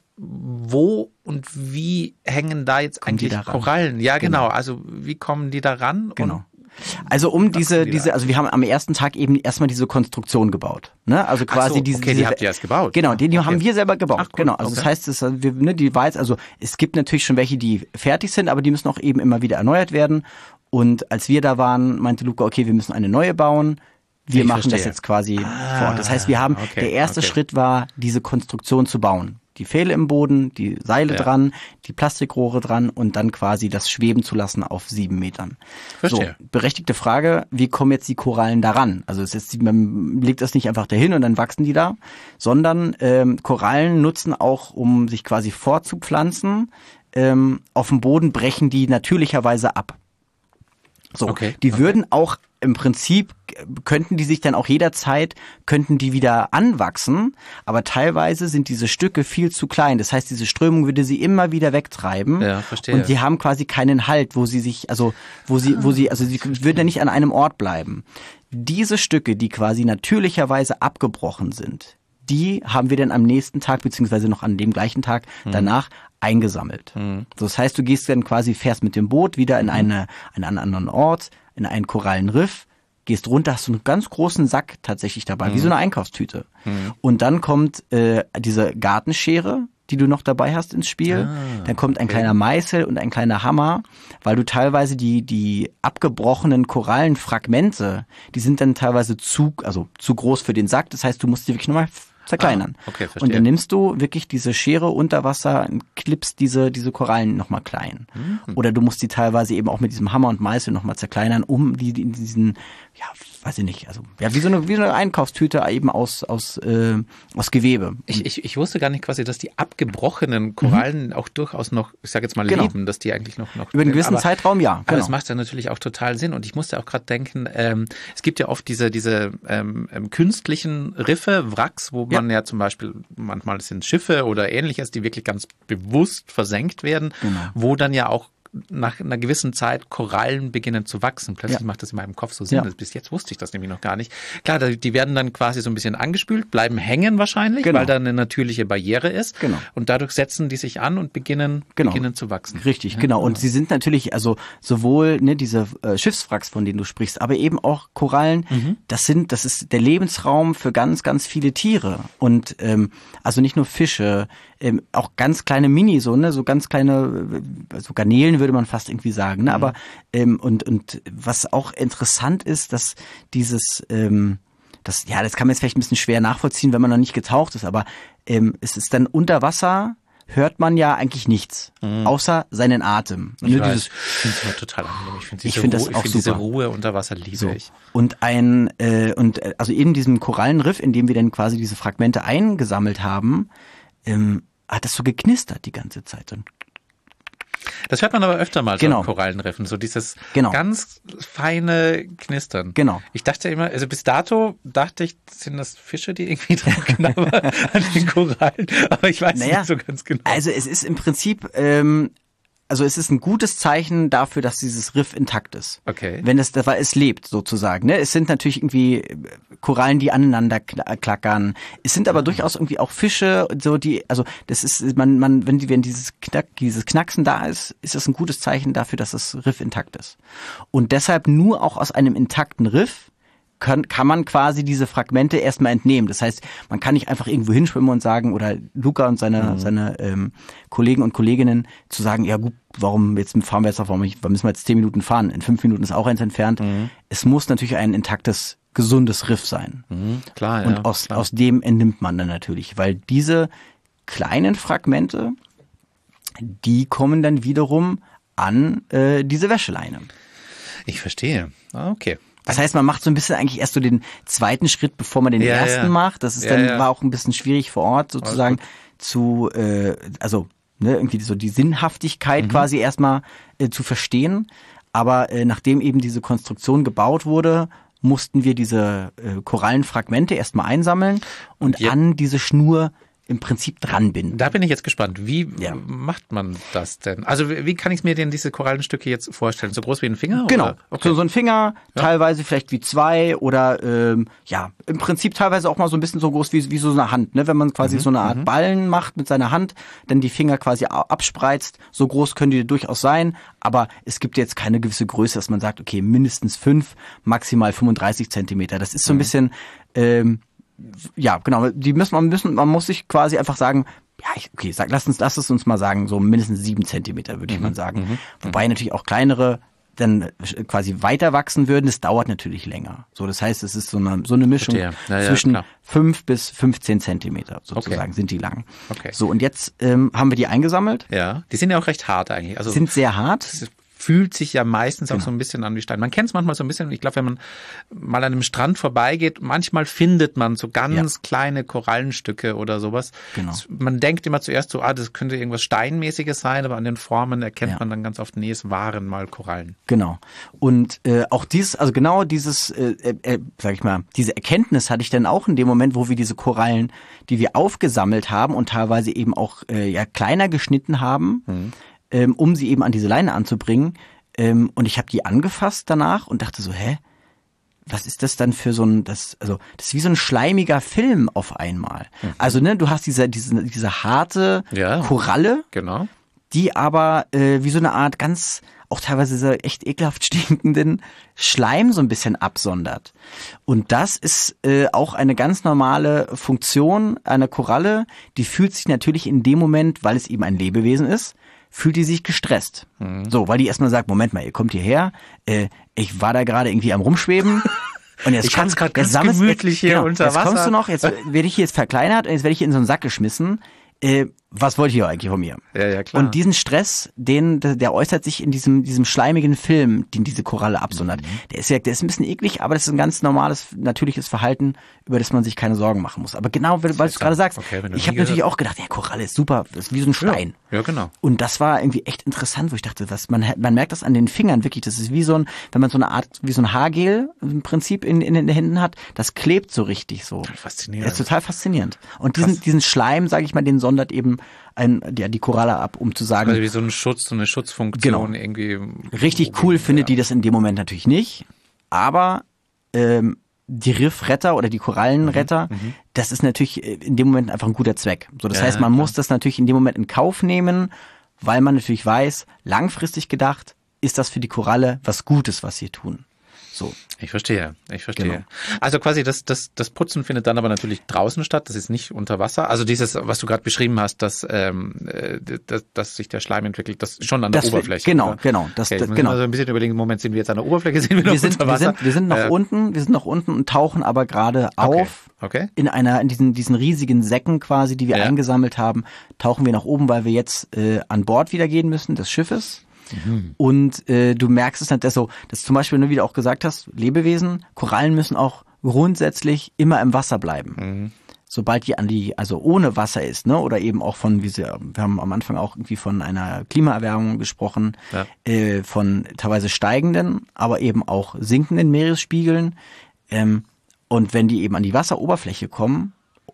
wo und wie hängen da jetzt kommen eigentlich da Korallen? Ja, genau. genau. Also wie kommen die da ran? Genau. Also um diese, diese, also wir haben am ersten Tag eben erstmal diese Konstruktion gebaut. Ne? Also quasi so, diese. Okay, diese, die habt ihr erst gebaut. Genau, die, die okay. haben wir selber gebaut. Ach, cool. Genau. Also okay. das heißt, das, wir, ne, die war jetzt, also es gibt natürlich schon welche, die fertig sind, aber die müssen auch eben immer wieder erneuert werden. Und als wir da waren, meinte Luca, okay, wir müssen eine neue bauen. Wir ich machen verstehe. das jetzt quasi ah, vor Ort. Das heißt, wir haben, okay, der erste okay. Schritt war, diese Konstruktion zu bauen. Die Pfähle im Boden, die Seile ja. dran, die Plastikrohre dran und dann quasi das schweben zu lassen auf sieben Metern. Verstehe. So, berechtigte Frage, wie kommen jetzt die Korallen daran? Also es ist, man legt das nicht einfach dahin und dann wachsen die da, sondern ähm, Korallen nutzen auch, um sich quasi fortzupflanzen, ähm, auf dem Boden brechen die natürlicherweise ab. So, okay, die okay. würden auch im Prinzip, könnten die sich dann auch jederzeit, könnten die wieder anwachsen, aber teilweise sind diese Stücke viel zu klein. Das heißt, diese Strömung würde sie immer wieder wegtreiben. Ja, verstehe. Und die haben quasi keinen Halt, wo sie sich, also wo sie, wo sie, also sie würden ja nicht an einem Ort bleiben. Diese Stücke, die quasi natürlicherweise abgebrochen sind, die haben wir dann am nächsten Tag, beziehungsweise noch an dem gleichen Tag danach eingesammelt. Mhm. So, das heißt, du gehst dann quasi, fährst mit dem Boot wieder in eine, in einen anderen Ort, in einen Korallenriff, gehst runter, hast du einen ganz großen Sack tatsächlich dabei, mhm. wie so eine Einkaufstüte. Mhm. Und dann kommt äh, diese Gartenschere, die du noch dabei hast ins Spiel. Ah, dann kommt ein okay. kleiner Meißel und ein kleiner Hammer, weil du teilweise die die abgebrochenen Korallenfragmente, die sind dann teilweise zu, also zu groß für den Sack. Das heißt, du musst die wirklich nochmal zerkleinern. Ah, okay, verstehe. Und dann nimmst du wirklich diese Schere unter Wasser und klippst diese diese Korallen nochmal klein. Mhm. Oder du musst die teilweise eben auch mit diesem Hammer und Meißel nochmal zerkleinern, um die in diesen, ja, weiß ich nicht, also ja, wie so eine wie so eine Einkaufstüte eben aus aus äh, aus Gewebe. Ich, ich ich wusste gar nicht quasi, dass die abgebrochenen Korallen mhm. auch durchaus noch, ich sage jetzt mal genau. leben, dass die eigentlich noch noch über einen gewissen aber, Zeitraum, ja. Genau. Aber das macht ja natürlich auch total Sinn. Und ich musste auch gerade denken, ähm, es gibt ja oft diese diese ähm, ähm, künstlichen Riffe, Wracks, wo man ja. ja zum Beispiel, manchmal sind Schiffe oder ähnliches, die wirklich ganz bewusst versenkt werden, genau. wo dann ja auch nach einer gewissen Zeit Korallen beginnen zu wachsen. Plötzlich ja. macht das in meinem Kopf so Sinn. Ja. Bis jetzt wusste ich das nämlich noch gar nicht. Klar, die werden dann quasi so ein bisschen angespült, bleiben hängen wahrscheinlich, genau. weil da eine natürliche Barriere ist. Genau. Und dadurch setzen die sich an und beginnen, genau. beginnen zu wachsen. Richtig, ja, genau. genau. Und sie sind natürlich, also sowohl ne, diese äh, Schiffswracks, von denen du sprichst, aber eben auch Korallen, mhm. das sind, das ist der Lebensraum für ganz, ganz viele Tiere. Und ähm, also nicht nur Fische, ähm, auch ganz kleine Mini, so, ne, so ganz kleine, so Garnelen würde man fast irgendwie sagen, ne, mhm. aber ähm, und und was auch interessant ist, dass dieses, ähm, das, ja, das kann man jetzt vielleicht ein bisschen schwer nachvollziehen, wenn man noch nicht getaucht ist, aber ähm, es ist dann unter Wasser, hört man ja eigentlich nichts, mhm. außer seinen Atem. Ich, ne, dieses, ich finde es total angenehm. Ich finde ich find das Ruhe, auch ich find super. Diese Ruhe unter Wasser liebe so. ich. Und ein äh, und also in diesem Korallenriff, in dem wir dann quasi diese Fragmente eingesammelt haben, ähm, hat das so geknistert die ganze Zeit. Und das hört man aber öfter mal genau. so in Korallenriffen, so dieses genau. ganz feine Knistern. Genau. Ich dachte immer, also bis dato dachte ich, sind das Fische, die irgendwie dran knabbern an den Korallen, aber ich weiß naja, nicht so ganz genau. Also es ist im Prinzip, ähm, also es ist ein gutes Zeichen dafür, dass dieses Riff intakt ist. Okay. Wenn es, weil es lebt sozusagen. Ne? Es sind natürlich irgendwie Korallen, die aneinander klackern. Es sind aber durchaus irgendwie auch Fische, so die, also das ist, man, man, wenn die, wenn dieses Knack, dieses Knacksen da ist, ist das ein gutes Zeichen dafür, dass das Riff intakt ist. Und deshalb nur auch aus einem intakten Riff Kann, kann man quasi diese Fragmente erstmal entnehmen. Das heißt, man kann nicht einfach irgendwo hinschwimmen und sagen, oder Luca und seine, mhm. seine ähm, Kollegen und Kolleginnen zu sagen, ja gut, warum jetzt fahren wir jetzt auf, warum, ich, warum müssen wir jetzt zehn Minuten fahren? In fünf Minuten ist auch eins entfernt. Mhm. Es muss natürlich ein intaktes, gesundes Riff sein. Mhm. Klar, ja. Und aus, klar. aus dem entnimmt man dann natürlich, weil diese kleinen Fragmente, die kommen dann wiederum an äh, diese Wäscheleine. Ich verstehe. Ah, okay. Das heißt, man macht so ein bisschen eigentlich erst so den zweiten Schritt, bevor man den ja, ersten ja. macht. Das ist ja, dann ja. war auch ein bisschen schwierig vor Ort sozusagen zu, äh, also ne, irgendwie so die Sinnhaftigkeit mhm. quasi erstmal äh, zu verstehen. Aber äh, nachdem eben diese Konstruktion gebaut wurde, mussten wir diese äh, Korallenfragmente erstmal einsammeln und, und an diese Schnur im Prinzip dran binden. Da bin ich jetzt gespannt. Wie ja. macht man das denn? Also wie kann ich mir denn diese Korallenstücke jetzt vorstellen? So groß wie ein Finger? Genau, oder? Okay. so, so ein Finger, ja. teilweise vielleicht wie zwei oder ähm, ja, im Prinzip teilweise auch mal so ein bisschen so groß wie, wie so eine Hand. Ne? Wenn man quasi mhm. so eine Art mhm. Ballen macht mit seiner Hand, dann die Finger quasi abspreizt. So groß können die durchaus sein, aber es gibt jetzt keine gewisse Größe, dass man sagt, okay, mindestens fünf, maximal fünfunddreißig Zentimeter. Das ist so ein mhm. bisschen... Ähm, ja, genau, die müssen man müssen, man muss sich quasi einfach sagen, ja, ich, okay, sag, lass uns, lass es uns mal sagen, so mindestens sieben Zentimeter, würde ich mhm, mal sagen. Mhm, Wobei natürlich auch kleinere dann quasi weiter wachsen würden, das dauert natürlich länger. So, das heißt, es ist so eine, so eine Mischung ja, ja, zwischen klar. fünf bis fünfzehn Zentimeter sozusagen okay. sind die lang. Okay. So, und jetzt ähm, haben wir die eingesammelt. Ja, die sind ja auch recht hart eigentlich. Also sind sehr hart. Fühlt sich ja meistens genau. auch so ein bisschen an wie Stein. Man kennt es manchmal so ein bisschen. Ich glaube, wenn man mal an einem Strand vorbeigeht, manchmal findet man so ganz ja. kleine Korallenstücke oder sowas. Genau. Man denkt immer zuerst so, ah, das könnte irgendwas Steinmäßiges sein, aber an den Formen erkennt ja. man dann ganz oft, nee, es waren mal Korallen. Genau. Und äh, auch dieses, also genau dieses, äh, äh, sag ich mal, diese Erkenntnis hatte ich dann auch in dem Moment, wo wir diese Korallen, die wir aufgesammelt haben und teilweise eben auch äh, ja kleiner geschnitten haben, mhm. ähm, um sie eben an diese Leine anzubringen. Ähm, und ich habe die angefasst danach und dachte so, hä? Was ist das dann für so ein, das, also das ist wie so ein schleimiger Film auf einmal. Mhm. Also ne, du hast diese diese diese harte ja, Koralle, genau. die aber äh, wie so eine Art ganz, auch teilweise so echt ekelhaft stinkenden Schleim so ein bisschen absondert. Und das ist äh, auch eine ganz normale Funktion einer Koralle. Die fühlt sich natürlich in dem Moment, weil es eben ein Lebewesen ist, fühlt die sich gestresst. Mhm. So, weil die erstmal sagt, Moment mal, ihr kommt hierher, äh, ich war da gerade irgendwie am Rumschweben. Und jetzt ich hab's gerade ganz sammelst, gemütlich hier genau, unter jetzt Wasser. Jetzt kommst du noch, jetzt werde ich hier jetzt verkleinert und jetzt werde ich hier in so einen Sack geschmissen. Äh, was wollt ihr eigentlich von mir? Ja, ja, klar. Und diesen Stress, den, der, der äußert sich in diesem, diesem schleimigen Film, den diese Koralle absondert. Mhm. Der ist ja, der ist ein bisschen eklig, aber das ist ein ganz normales, natürliches Verhalten, über das man sich keine Sorgen machen muss. Aber genau, weil, weil du gerade sagst, okay, ich habe natürlich auch gedacht, ja, Koralle ist super, das ist wie so ein Stein. Ja, ja, genau. Und das war irgendwie echt interessant, wo ich dachte, was, man, man merkt das an den Fingern wirklich, das ist wie so ein, wenn man so eine Art, wie so ein Haargel im Prinzip in, in den Händen hat, das klebt so richtig so. Faszinierend. Das ist total faszinierend. Und diesen, diesen Schleim, sage ich mal, den sondert eben ein, ja, die Koralle ab, um zu sagen. Also wie so ein Schutz, so eine Schutzfunktion genau. irgendwie. Richtig cool findet ja. die das in dem Moment natürlich nicht, aber ähm, die Riffretter oder die Korallenretter, mhm. das ist natürlich in dem Moment einfach ein guter Zweck. So, das ja, heißt, man klar. muss das natürlich in dem Moment in Kauf nehmen, weil man natürlich weiß, langfristig gedacht, ist das für die Koralle was Gutes, was sie tun. So. Ich verstehe, ich verstehe. Genau. Also quasi das, das, das Putzen findet dann aber natürlich draußen statt, das ist nicht unter Wasser. Also dieses, was du gerade beschrieben hast, dass, ähm, dass, dass sich der Schleim entwickelt, das schon an der das Oberfläche. Genau, oder? genau. Das, okay, das, muss genau. Also ein bisschen überlegen, im Moment sind wir jetzt an der Oberfläche, sind wir noch wir sind, unter Wasser. Wir sind, wir sind noch äh, unten, wir sind noch unten und tauchen aber gerade okay. auf. Okay. In einer, in diesen, diesen riesigen Säcken quasi, die wir ja. eingesammelt haben, tauchen wir nach oben, weil wir jetzt äh, an Bord wieder gehen müssen des Schiffes. Mhm. Und äh, du merkst es halt, dass so, dass zum Beispiel, wie du auch gesagt hast, Lebewesen, Korallen müssen auch grundsätzlich immer im Wasser bleiben. Mhm. Sobald die an die, also ohne Wasser ist, ne, oder eben auch von, wie sie, wir haben am Anfang auch irgendwie von einer Klimaerwärmung gesprochen, ja. äh, von teilweise steigenden, aber eben auch sinkenden Meeresspiegeln. Ähm, und wenn die eben an die Wasseroberfläche kommen,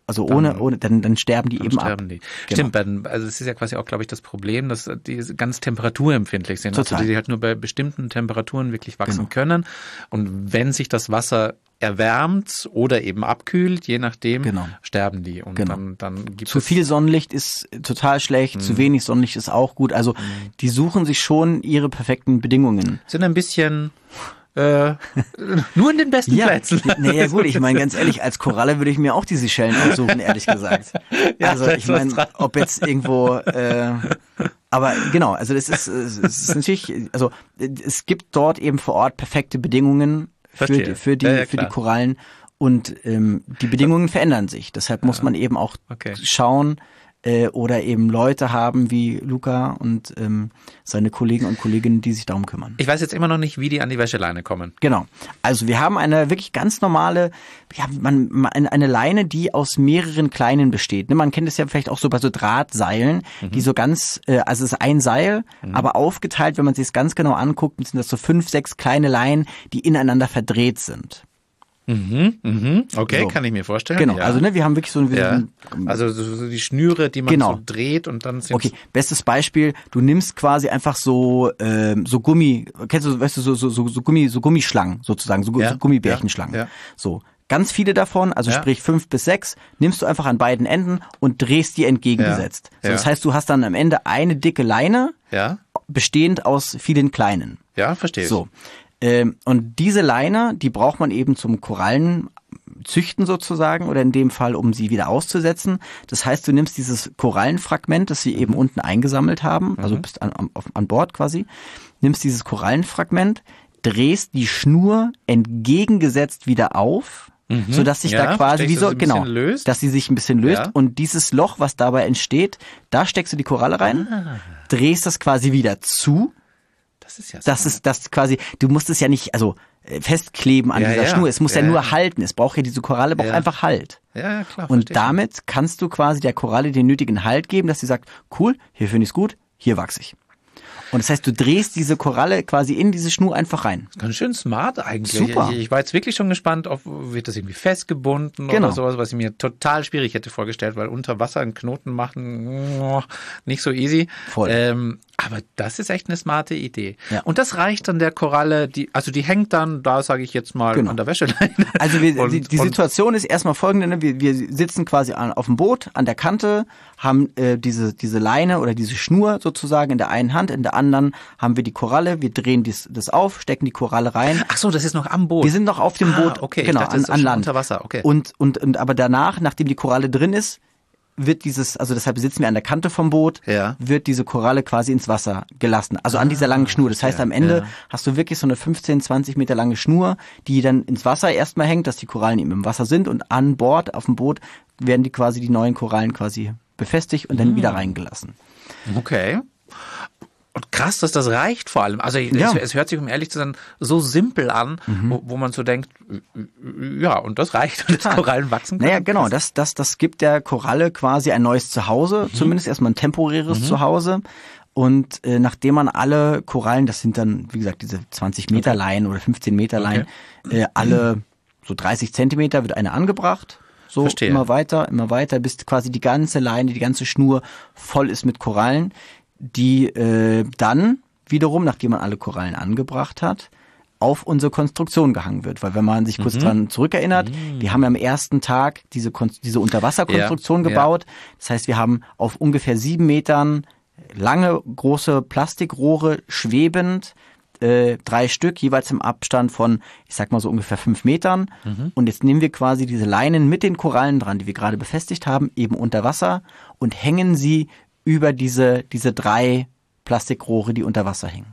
Also ohne, Dann- ohne, dann, dann sterben die Dann eben sterben ab. die. Genau. Stimmt, dann, also es ist ja quasi auch, glaube ich, das Problem, dass die ganz temperaturempfindlich sind. Total. Also die halt nur bei bestimmten Temperaturen wirklich wachsen Genau. können. Und wenn sich das Wasser erwärmt oder eben abkühlt, je nachdem, Genau. sterben die. Und Genau. dann, dann gibt Zu es viel Sonnenlicht ist total schlecht, Mhm. zu wenig Sonnenlicht ist auch gut. Also die suchen sich schon ihre perfekten Bedingungen. sind ein bisschen äh, nur in den besten Plätzen. naja gut, ich meine ganz ehrlich, als Koralle würde ich mir auch die Seychellen aussuchen, ehrlich gesagt. Ja, also da ich ist was meine, dran. ob jetzt irgendwo, äh, aber genau, also das ist, es ist natürlich, also es gibt dort eben vor Ort perfekte Bedingungen für Verstehe. die, für die, Ja, ja, für die klar. Korallen und ähm, die Bedingungen verändern sich. Deshalb muss man eben auch Okay. schauen, äh, oder eben Leute haben wie Luca und ähm, seine Kollegen und Kolleginnen, die sich darum kümmern. Ich weiß jetzt immer noch nicht, wie die an die Wäscheleine kommen. Genau. Also wir haben eine wirklich ganz normale, ja, man, man, eine Leine, die aus mehreren kleinen besteht. Ne, man kennt es ja vielleicht auch so bei so Drahtseilen, Mhm. die so ganz, äh, also es ist ein Seil, aber aufgeteilt, wenn man sich es ganz genau anguckt, sind das so fünf, sechs kleine Leinen, die ineinander verdreht sind. Mhm, mhm. Okay, So. kann ich mir vorstellen. Genau. Ja. Also ne, wir haben wirklich so, ja. ein Also so, so die Schnüre, die man Genau. so dreht und dann sind Okay, bestes Beispiel, du nimmst quasi einfach so ähm, so Gummi, kennst du, weißt du, so so so, so Gummi, so Gummischlangen sozusagen, so, Ja, so Gummibärchenschlangen. ja, ja. So, ganz viele davon, also Ja. sprich fünf bis sechs, nimmst du einfach an beiden Enden und drehst die entgegengesetzt. Ja, So, ja. das heißt, du hast dann am Ende eine dicke Leine, Ja, bestehend aus vielen kleinen. ja, verstehe ich. So. Ähm, und diese Leine, die braucht man eben zum Korallenzüchten sozusagen oder in dem Fall, um sie wieder auszusetzen. Das heißt, du nimmst dieses Korallenfragment, das sie eben unten eingesammelt haben, also bist an, an, an Bord quasi, nimmst dieses Korallenfragment, drehst die Schnur entgegengesetzt wieder auf, sodass sich Ja, da quasi verstehe wie ich, so, dass es ein genau, bisschen löst. dass sie sich ein bisschen löst Ja. und dieses Loch, was dabei entsteht, da steckst du die Koralle rein, Ah. drehst das quasi wieder zu. Das ist ja Das ist das quasi, du musst es ja nicht, also äh, festkleben an Ja, dieser ja. Schnur. Es muss ja, Ja, nur ja. halten. Es braucht ja diese Koralle, braucht Ja. einfach Halt. Ja, ja, klar. Und verstehe ich. damit kannst du quasi der Koralle den nötigen Halt geben, dass sie sagt, cool, hier finde ich es gut, hier wachse ich. Und das heißt, du drehst diese Koralle quasi in diese Schnur einfach rein. Ganz schön smart eigentlich. Super. Ich, ich war jetzt wirklich schon gespannt, ob wird das irgendwie festgebunden Genau. oder sowas, was ich mir total schwierig hätte vorgestellt, weil unter Wasser einen Knoten machen, oh, nicht so easy. Voll. Ähm, aber das ist echt eine smarte Idee. Ja. Und das reicht dann der Koralle, die, also die hängt dann, da sage ich jetzt mal, Genau. an der Wäscheleine. Also wir, Und- die, die und- Situation ist erstmal folgende, ne? wir, wir sitzen quasi an, auf dem Boot an der Kante, haben äh, diese, diese Leine oder diese Schnur sozusagen in der einen Hand, in der anderen haben wir die Koralle, wir drehen dies, das auf, stecken die Koralle rein. Ach so, das ist noch am Boot. Wir sind noch auf dem Ah, Boot, okay. Ich genau, dachte, an, das ist an schon Land. unter Wasser, okay. Und, und, und aber danach, nachdem die Koralle drin ist, wird dieses, also deshalb sitzen wir an der Kante vom Boot, Ja. wird diese Koralle quasi ins Wasser gelassen. Also an dieser langen Schnur. Das heißt, ja, am Ende ja. hast du wirklich so eine fünfzehn, zwanzig Meter lange Schnur, die dann ins Wasser erstmal hängt, dass die Korallen eben im Wasser sind und an Bord, auf dem Boot, werden die quasi, die neuen Korallen quasi befestigt und Ah. dann wieder reingelassen. Okay. Und krass, dass das reicht vor allem. Also Ja. es, es hört sich, um ehrlich zu sein, so simpel an, wo, wo man so denkt, ja, und das reicht, und das Korallen wachsen können. Naja, genau, das, das, das gibt der Koralle quasi ein neues Zuhause, zumindest erstmal ein temporäres Zuhause. Und äh, nachdem man alle Korallen, das sind dann, wie gesagt, diese zwanzig Meter Leinen oder fünfzehn Meter Leinen, äh, alle so dreißig Zentimeter wird eine angebracht. So Verstehe. immer weiter, immer weiter, bis quasi die ganze Leine, die ganze Schnur voll ist mit Korallen, die äh, dann wiederum, nachdem man alle Korallen angebracht hat, auf unsere Konstruktion gehangen wird. Weil wenn man sich kurz dran zurückerinnert, wir haben ja am ersten Tag diese, Kon- diese Unterwasserkonstruktion Ja, gebaut. Das heißt, wir haben auf ungefähr sieben Metern lange, große Plastikrohre schwebend, äh, drei Stück, jeweils im Abstand von, ich sag mal so ungefähr fünf Metern. Und jetzt nehmen wir quasi diese Leinen mit den Korallen dran, die wir gerade befestigt haben, eben unter Wasser und hängen sie über diese, diese drei Plastikrohre, die unter Wasser hängen.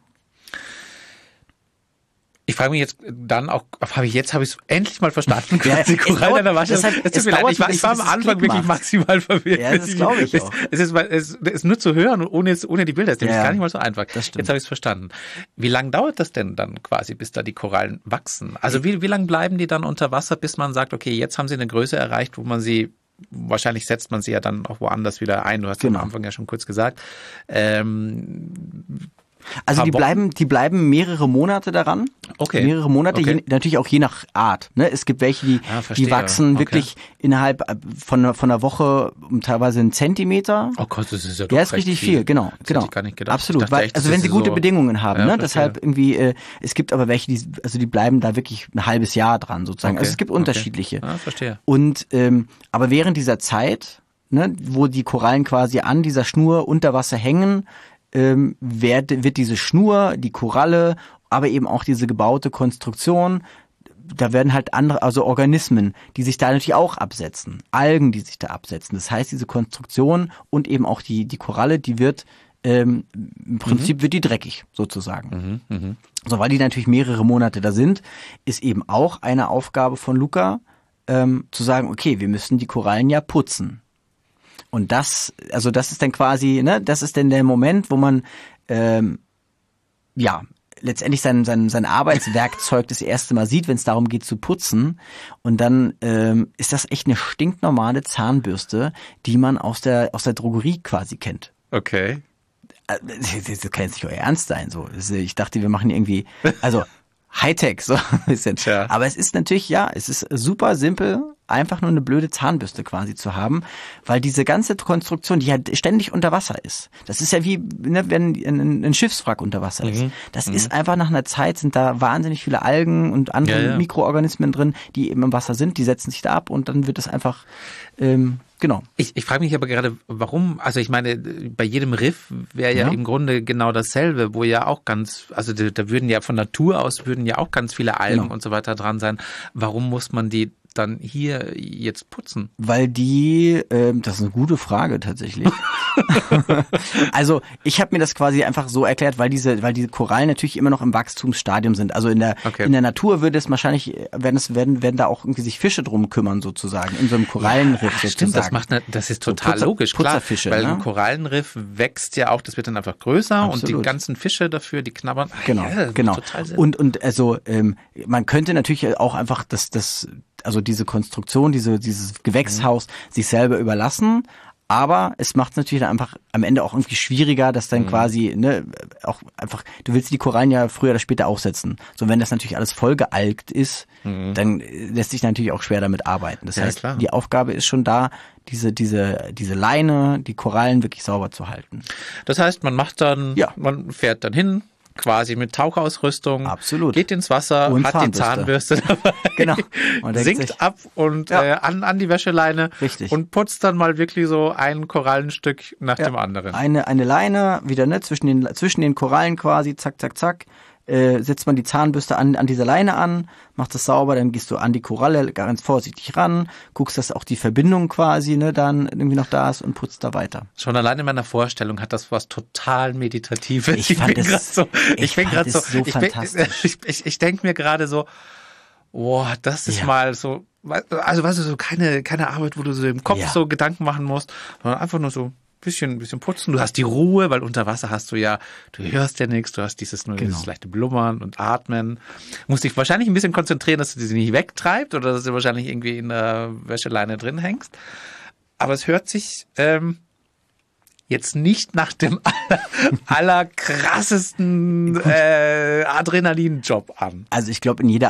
Ich frage mich jetzt dann auch, habe ich jetzt habe ich es endlich mal verstanden. Ja, quasi es Korallen dauert- an der Wasche. deshalb- Es tut es mir leid, dauert ich war, ein ich war am bisschen, bis es Anfang Klick wirklich macht. maximal verwirrt. Ja, das glaube ich es, auch. Es ist, es ist nur zu hören, ohne, es, ohne die Bilder. Das ist Ja, gar nicht mal so einfach. das stimmt. Jetzt habe ich es verstanden. Wie lange dauert das denn dann quasi, bis da die Korallen wachsen? Also wie, wie lange bleiben die dann unter Wasser, bis man sagt, okay, jetzt haben sie eine Größe erreicht, wo man sie, wahrscheinlich setzt man sie ja dann auch woanders wieder ein. Du hast Genau. am Anfang ja schon kurz gesagt. Ähm, Also die Wochen? bleiben, die bleiben mehrere Monate daran. Okay. Mehrere Monate, Okay. je, natürlich auch je nach Art. Ne? Es gibt welche, die, Ah, verstehe. die wachsen Okay. wirklich innerhalb von, von einer Woche um teilweise einen Zentimeter. Oh Gott, das ist ja doch Ja, ist recht richtig viel, genau, Das genau. hätte ich gar nicht gedacht. Absolut, Ich dachte weil, echt, also das wenn ist sie gute so, Bedingungen haben, Ja, ne, verstehe. deshalb irgendwie, äh, es gibt aber welche, die, also die bleiben da wirklich ein halbes Jahr dran sozusagen. Okay, Also es gibt okay. unterschiedliche. Ah, verstehe. Und ähm, aber während dieser Zeit, ne, wo die Korallen quasi an dieser Schnur unter Wasser hängen, ähm, wird, wird diese Schnur, die Koralle, aber eben auch diese gebaute Konstruktion, da werden halt andere, also Organismen, die sich da natürlich auch absetzen, Algen, die sich da absetzen. Das heißt, diese Konstruktion und eben auch die die Koralle, die wird ähm, im Prinzip mhm. wird die dreckig sozusagen. Mhm, mh. So, weil die natürlich mehrere Monate da sind, ist eben auch eine Aufgabe von Luca, ähm, zu sagen, okay, wir müssen die Korallen ja putzen. Und das, also das ist dann quasi, ne, das ist dann der Moment, wo man ähm, ja letztendlich sein, sein, sein Arbeitswerkzeug das erste Mal sieht, wenn es darum geht zu putzen. Und dann ähm, ist das echt eine stinknormale Zahnbürste, die man aus der aus der Drogerie quasi kennt. Okay. Das, das kann jetzt nicht euer Ernst sein. So, ich dachte, wir machen irgendwie, also Hightech so ein bisschen. Tja. Aber es ist natürlich, ja, es ist super simpel, einfach nur eine blöde Zahnbürste quasi zu haben, weil diese ganze Konstruktion, die ja ständig unter Wasser ist. Das ist ja wie, ne, wenn ein, ein Schiffswrack unter Wasser ist. Mhm. Das mhm. ist einfach nach einer Zeit, sind da wahnsinnig viele Algen und andere Ja, ja. Mikroorganismen drin, die eben im Wasser sind, die setzen sich da ab und dann wird es einfach, ähm, genau. Ich, ich frage mich aber gerade, warum, also ich meine, bei jedem Riff wäre ja, Ja. im Grunde genau dasselbe, wo ja auch ganz, also da, da würden ja von Natur aus würden ja auch ganz viele Algen Genau. und so weiter dran sein. Warum muss man die dann hier jetzt putzen? Weil die, ähm, das ist eine gute Frage tatsächlich. Also ich habe mir das quasi einfach so erklärt, weil diese, weil diese Korallen natürlich immer noch im Wachstumsstadium sind. Also in der Okay. in der Natur würde es wahrscheinlich, werden es werden werden da auch irgendwie sich Fische drum kümmern sozusagen in so einem Korallenriff Ja, sozusagen. stimmt, das macht, ne- das ist So total Putzer- logisch, klar, Putzerfische, weil ne? ein Korallenriff wächst ja auch, das wird dann einfach größer und die Absolut. ganzen Fische dafür, die knabbern. Ah, Genau, ja, genau. Total Sinn. Und und also ähm, man könnte natürlich auch einfach das das also diese Konstruktion, diese dieses Gewächshaus sich selber überlassen. Aber es macht es natürlich dann einfach am Ende auch irgendwie schwieriger, dass dann Mhm. quasi, ne, auch einfach, du willst die Korallen ja früher oder später aussetzen. So, wenn das natürlich alles vollgealgt ist, Mhm. dann lässt sich natürlich auch schwer damit arbeiten. Das Ja, heißt, klar. die Aufgabe ist schon da, diese, diese, diese Leine, die Korallen wirklich sauber zu halten. Das heißt, man macht dann, Ja. man fährt dann hin, quasi mit Tauchausrüstung, Absolut. geht ins Wasser, Und hat die Zahnbürste. Zahnbürste dabei, Genau. Und denkt sinkt sich- ab und Ja. äh, an, an die Wäscheleine Richtig. und putzt dann mal wirklich so ein Korallenstück nach Ja. dem anderen. Eine, eine Leine, wieder, ne, zwischen den, zwischen den Korallen quasi, zack, zack, zack, äh, setzt man die Zahnbürste an, an dieser Leine an, macht es sauber, dann gehst du an die Koralle ganz vorsichtig ran, guckst, dass auch die Verbindung quasi, ne, dann irgendwie noch da ist und putzt da weiter. Schon allein in meiner Vorstellung hat das was total Meditatives. Ich fand bin es- grad so, ich ich bin fand gerade es so, so ich, bin, fantastisch. ich, ich, ich denke mir gerade so, boah, das ist Ja. mal so, also weißt du, so keine, keine Arbeit, wo du so im Kopf Ja. so Gedanken machen musst, sondern einfach nur so bisschen, bisschen putzen. Du hast die Ruhe, weil unter Wasser hast du ja, du hörst ja nichts, du hast dieses nur Genau. dieses leichte Blubbern und Atmen. Musst dich wahrscheinlich ein bisschen konzentrieren, dass du sie nicht wegtreibst oder dass du wahrscheinlich irgendwie in der Wäscheleine drin hängst. Aber es hört sich ähm, jetzt nicht nach dem aller, aller krassesten äh, Adrenalin-Job an. Also ich glaube, in jeder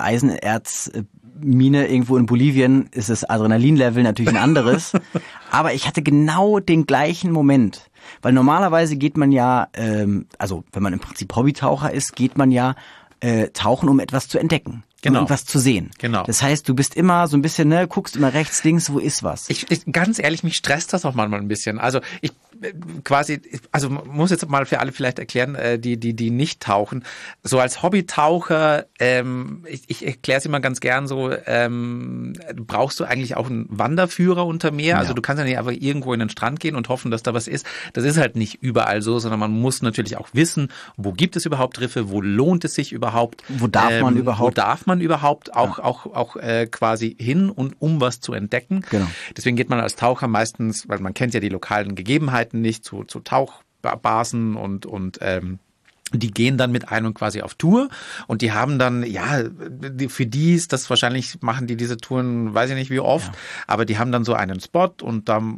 Eisenerzmine irgendwo in Bolivien ist das Adrenalinlevel natürlich ein anderes. Aber ich hatte genau den gleichen Moment. Weil normalerweise geht man ja, ähm, also wenn man im Prinzip Hobbytaucher ist, geht man ja äh, tauchen, um etwas zu entdecken. Genau. Um irgendwas zu sehen. Genau. Das heißt, du bist immer so ein bisschen, ne, guckst immer rechts, links, wo ist was? Ich, ich ganz ehrlich, mich stresst das auch manchmal ein bisschen. Also ich äh, quasi, also man muss jetzt mal für alle vielleicht erklären, äh, die die die nicht tauchen. So als Hobbytaucher, ähm, ich, ich erkläre es immer ganz gern so, ähm, brauchst du eigentlich auch einen Wanderführer unter Meer. Also Ja. du kannst ja nicht einfach irgendwo in den Strand gehen und hoffen, dass da was ist. Das ist halt nicht überall so, sondern man muss natürlich auch wissen, wo gibt es überhaupt Riffe, wo lohnt es sich überhaupt, Wo darf man überhaupt? wo darf man überhaupt auch auch auch äh, quasi hin und um was zu entdecken. Genau. Deswegen geht man als Taucher meistens, weil man kennt ja die lokalen Gegebenheiten nicht, zu, zu Tauchbasen und, und ähm, Und die gehen dann mit einem quasi auf Tour und die haben dann, ja, die, für die ist das wahrscheinlich, machen die diese Touren, weiß ich nicht wie oft, ja. aber die haben dann so einen Spot und da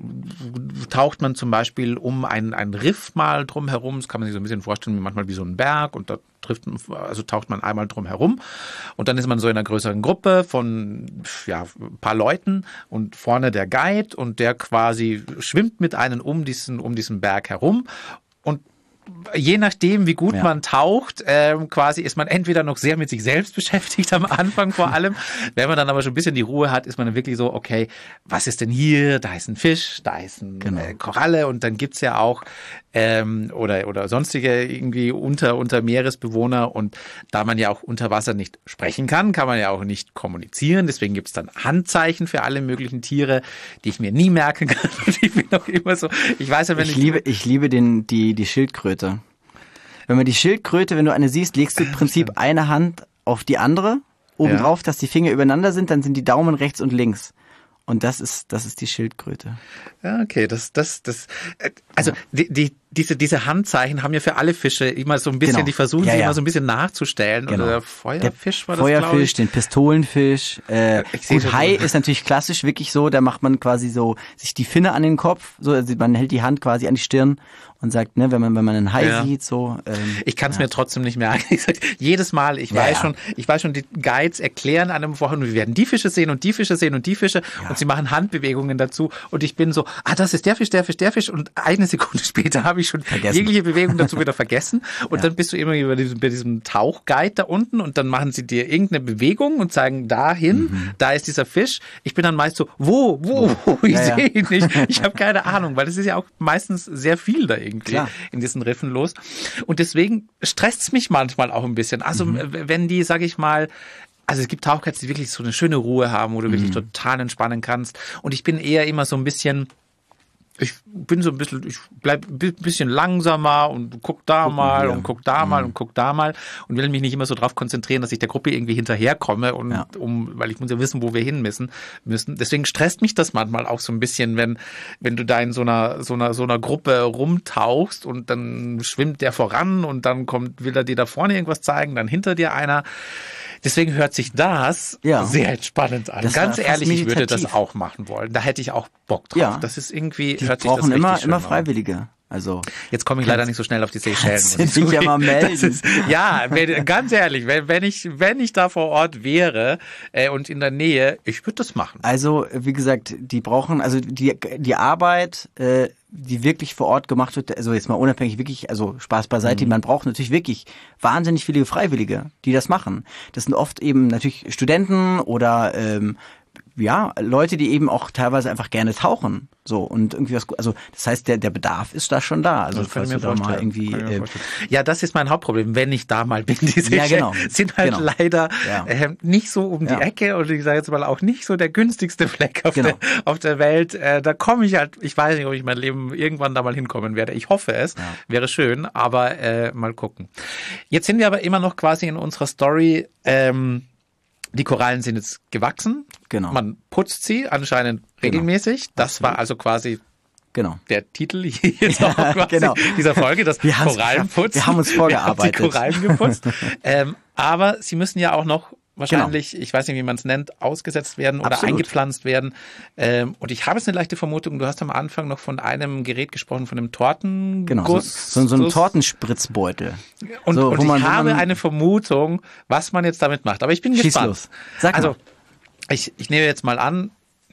taucht man zum Beispiel um ein, ein Riff mal drum herum, das kann man sich so ein bisschen vorstellen, wie manchmal wie so ein Berg und da trifft, also taucht man einmal drum herum und dann ist man so in einer größeren Gruppe von, ja, ein paar Leuten und vorne der Guide und der quasi schwimmt mit einem um diesen, um diesen Berg herum und je nachdem, wie gut ja. man taucht, ähm, quasi ist man entweder noch sehr mit sich selbst beschäftigt am Anfang vor allem. Wenn man dann aber schon ein bisschen die Ruhe hat, ist man dann wirklich so, okay, was ist denn hier? Da ist ein Fisch, da ist eine genau. äh, Koralle und dann gibt's ja auch ähm, oder oder sonstige irgendwie unter unter Meeresbewohner und da man ja auch unter Wasser nicht sprechen kann, kann man ja auch nicht kommunizieren. Deswegen gibt's dann Handzeichen für alle möglichen Tiere, die ich mir nie merken kann. Und ich bin auch immer so, ich weiß ja, wenn ich ich liebe ich liebe den die die Schildkröte. Wenn man die Schildkröte, wenn du eine siehst, legst du im Prinzip eine Hand auf die andere obendrauf, ja. dass die Finger übereinander sind, dann sind die Daumen rechts und links. Und das ist, das ist die Schildkröte. Ja, okay, das, das, das, also, die, die, diese, diese Handzeichen haben ja für alle Fische immer so ein bisschen, genau. die versuchen ja, sie ja. immer so ein bisschen nachzustellen. Genau. Oder der Feuerfisch der war das, Feuerfisch, den Pistolenfisch. Äh, gut, Hai ist natürlich klassisch wirklich so, da macht man quasi so, sich die Finne an den Kopf, so, also man hält die Hand quasi an die Stirn und sagt, ne, wenn man, wenn man einen Hai ja. sieht, so. Ähm, ich kann es ja. mir trotzdem nicht merken. Ich sag, jedes Mal, ich ja, weiß ja. schon, ich weiß schon, die Guides erklären an einem Vorhinein, wir werden die Fische sehen und die Fische sehen und die Fische ja. und sie machen Handbewegungen dazu und ich bin so, ah, das ist der Fisch, der Fisch, der Fisch und eine Sekunde später habe ich schon vergessen. jegliche Bewegung dazu wieder vergessen und ja. dann bist du immer über diesem, bei diesem Tauchguide da unten und dann machen sie dir irgendeine Bewegung und zeigen dahin, mhm. da ist dieser Fisch. Ich bin dann meist so, wo, wo, wo? Ich ja, sehe ihn ja. nicht. Ich habe keine Ahnung, weil es ist ja auch meistens sehr viel da irgendwie Klar. in diesen Riffen los. Und deswegen stresst es mich manchmal auch ein bisschen. Also mhm. wenn die, sag ich mal, also es gibt Tauchguides, die wirklich so eine schöne Ruhe haben, wo du mhm. wirklich total entspannen kannst. Und ich bin eher immer so ein bisschen Ich bin so ein bisschen, ich bleib ein bisschen langsamer und guck da Gucken mal wir. und guck da mal mhm. und guck da mal und will mich nicht immer so drauf konzentrieren, dass ich der Gruppe irgendwie hinterherkomme und ja. um, weil ich muss ja wissen, wo wir hin müssen, müssen. Deswegen stresst mich das manchmal auch so ein bisschen, wenn, wenn du da in so einer, so einer, so einer Gruppe rumtauchst und dann schwimmt der voran und dann kommt, will er dir da vorne irgendwas zeigen, dann hinter dir einer. Deswegen hört sich das ja. sehr entspannend an. Das Ganz ehrlich, ich würde das auch machen wollen. Da hätte ich auch Bock drauf. Ja. Das ist irgendwie, die hört sich das richtig immer, schön immer Freiwillige. Also jetzt komme ich leider nicht so schnell auf die Seychellen. Kannst du dich ja mal melden. Ist, ja, wenn, ganz ehrlich, wenn, wenn ich wenn ich da vor Ort wäre äh, und in der Nähe, ich würde das machen. Also wie gesagt, die brauchen, also die die Arbeit, äh, die wirklich vor Ort gemacht wird, also jetzt mal unabhängig wirklich, also Spaß beiseite, mhm. man braucht natürlich wirklich wahnsinnig viele Freiwillige, die das machen. Das sind oft eben natürlich Studenten oder ähm, ja, Leute, die eben auch teilweise einfach gerne tauchen. So, und irgendwie was, also, das heißt, der, der Bedarf ist da schon da. Also, das kann falls ich mir du da mal vorstellen. irgendwie, äh, ja, das ist mein Hauptproblem, wenn ich da mal bin. Diese ja, genau. sind halt genau. leider ja. äh, nicht so um die ja. Ecke und ich sage jetzt mal auch nicht so der günstigste Fleck auf, genau. der, auf der Welt. Äh, da komme ich halt, ich weiß nicht, ob ich mein Leben irgendwann da mal hinkommen werde. Ich hoffe es, ja. wäre schön, aber äh, mal gucken. Jetzt sind wir aber immer noch quasi in unserer Story, ähm, die Korallen sind jetzt gewachsen. Genau. Man putzt sie anscheinend regelmäßig. Genau. Das war also quasi genau. der Titel hier jetzt auch quasi genau. dieser Folge, das Korallenputzen. Wir haben uns vorgearbeitet. Wir haben die Korallen geputzt. ähm, aber sie müssen ja auch noch wahrscheinlich, genau. ich weiß nicht, wie man es nennt, ausgesetzt werden oder Absolut. eingepflanzt werden. Ähm, und ich habe jetzt eine leichte Vermutung, du hast am Anfang noch von einem Gerät gesprochen, von einem Tortenguss. Genau, so, so, so ein Tortenspritzbeutel. Und, so, und ich man, habe man, eine Vermutung, was man jetzt damit macht. Aber ich bin Schieß gespannt. Los. Sag also, mal. ich, ich nehme jetzt mal an,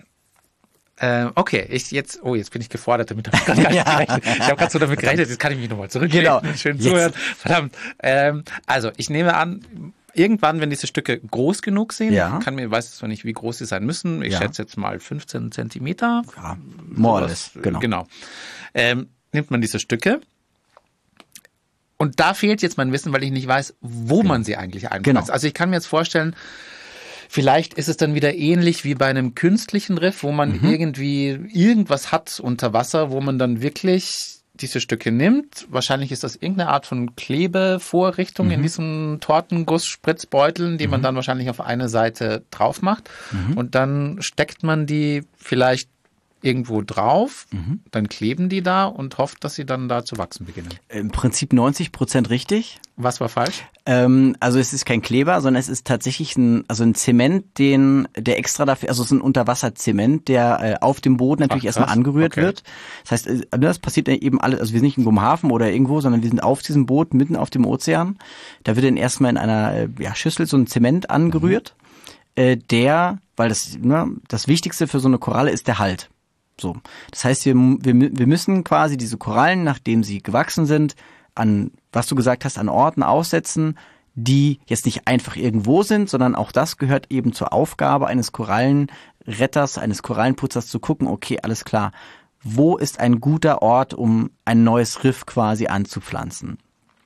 äh, okay, ich jetzt, oh, jetzt bin ich gefordert, damit habe ich gerade gar nicht ja. gerechnet. Ich habe gerade so damit gerechnet, jetzt kann ich mich nochmal zurücklehnen. Genau. Schön zuhören. Verdammt. Ähm, also, ich nehme an, irgendwann, wenn diese Stücke groß genug sind, ja. kann mir, weiß zwar nicht, wie groß sie sein müssen. Ich ja. schätze jetzt mal fünfzehn Zentimeter. Ja, more or less, genau. genau. Ähm, nimmt man diese Stücke. Und da fehlt jetzt mein Wissen, weil ich nicht weiß, wo genau. man sie eigentlich einpflanzt. Genau. Also ich kann mir jetzt vorstellen, vielleicht ist es dann wieder ähnlich wie bei einem künstlichen Riff, wo man mhm. irgendwie irgendwas hat unter Wasser, wo man dann wirklich diese Stücke nimmt. Wahrscheinlich ist das irgendeine Art von Klebevorrichtung mhm. in diesen Tortenguss-Spritzbeuteln, die mhm. man dann wahrscheinlich auf eine Seite drauf macht. Mhm. Und dann steckt man die vielleicht irgendwo drauf, mhm. dann kleben die da und hofft, dass sie dann da zu wachsen beginnen. Im Prinzip neunzig Prozent richtig. Was war falsch? Ähm, also es ist kein Kleber, sondern es ist tatsächlich ein, also ein Zement, den, der extra dafür, also es ist ein Unterwasserzement, der äh, auf dem Boden natürlich Ach, erstmal angerührt okay. wird. Das heißt, äh, das passiert eben alles, also wir sind nicht irgendwo im Hafen oder irgendwo, sondern wir sind auf diesem Boot mitten auf dem Ozean. Da wird dann erstmal in einer äh, ja, Schüssel so ein Zement angerührt, mhm. äh, der, weil das, ne, das Wichtigste für so eine Koralle ist der Halt. So, das heißt, wir, wir, wir müssen quasi diese Korallen, nachdem sie gewachsen sind, an, was du gesagt hast, an Orten aussetzen, die jetzt nicht einfach irgendwo sind, sondern auch das gehört eben zur Aufgabe eines Korallenretters, eines Korallenputzers zu gucken, okay, alles klar, wo ist ein guter Ort, um ein neues Riff quasi anzupflanzen?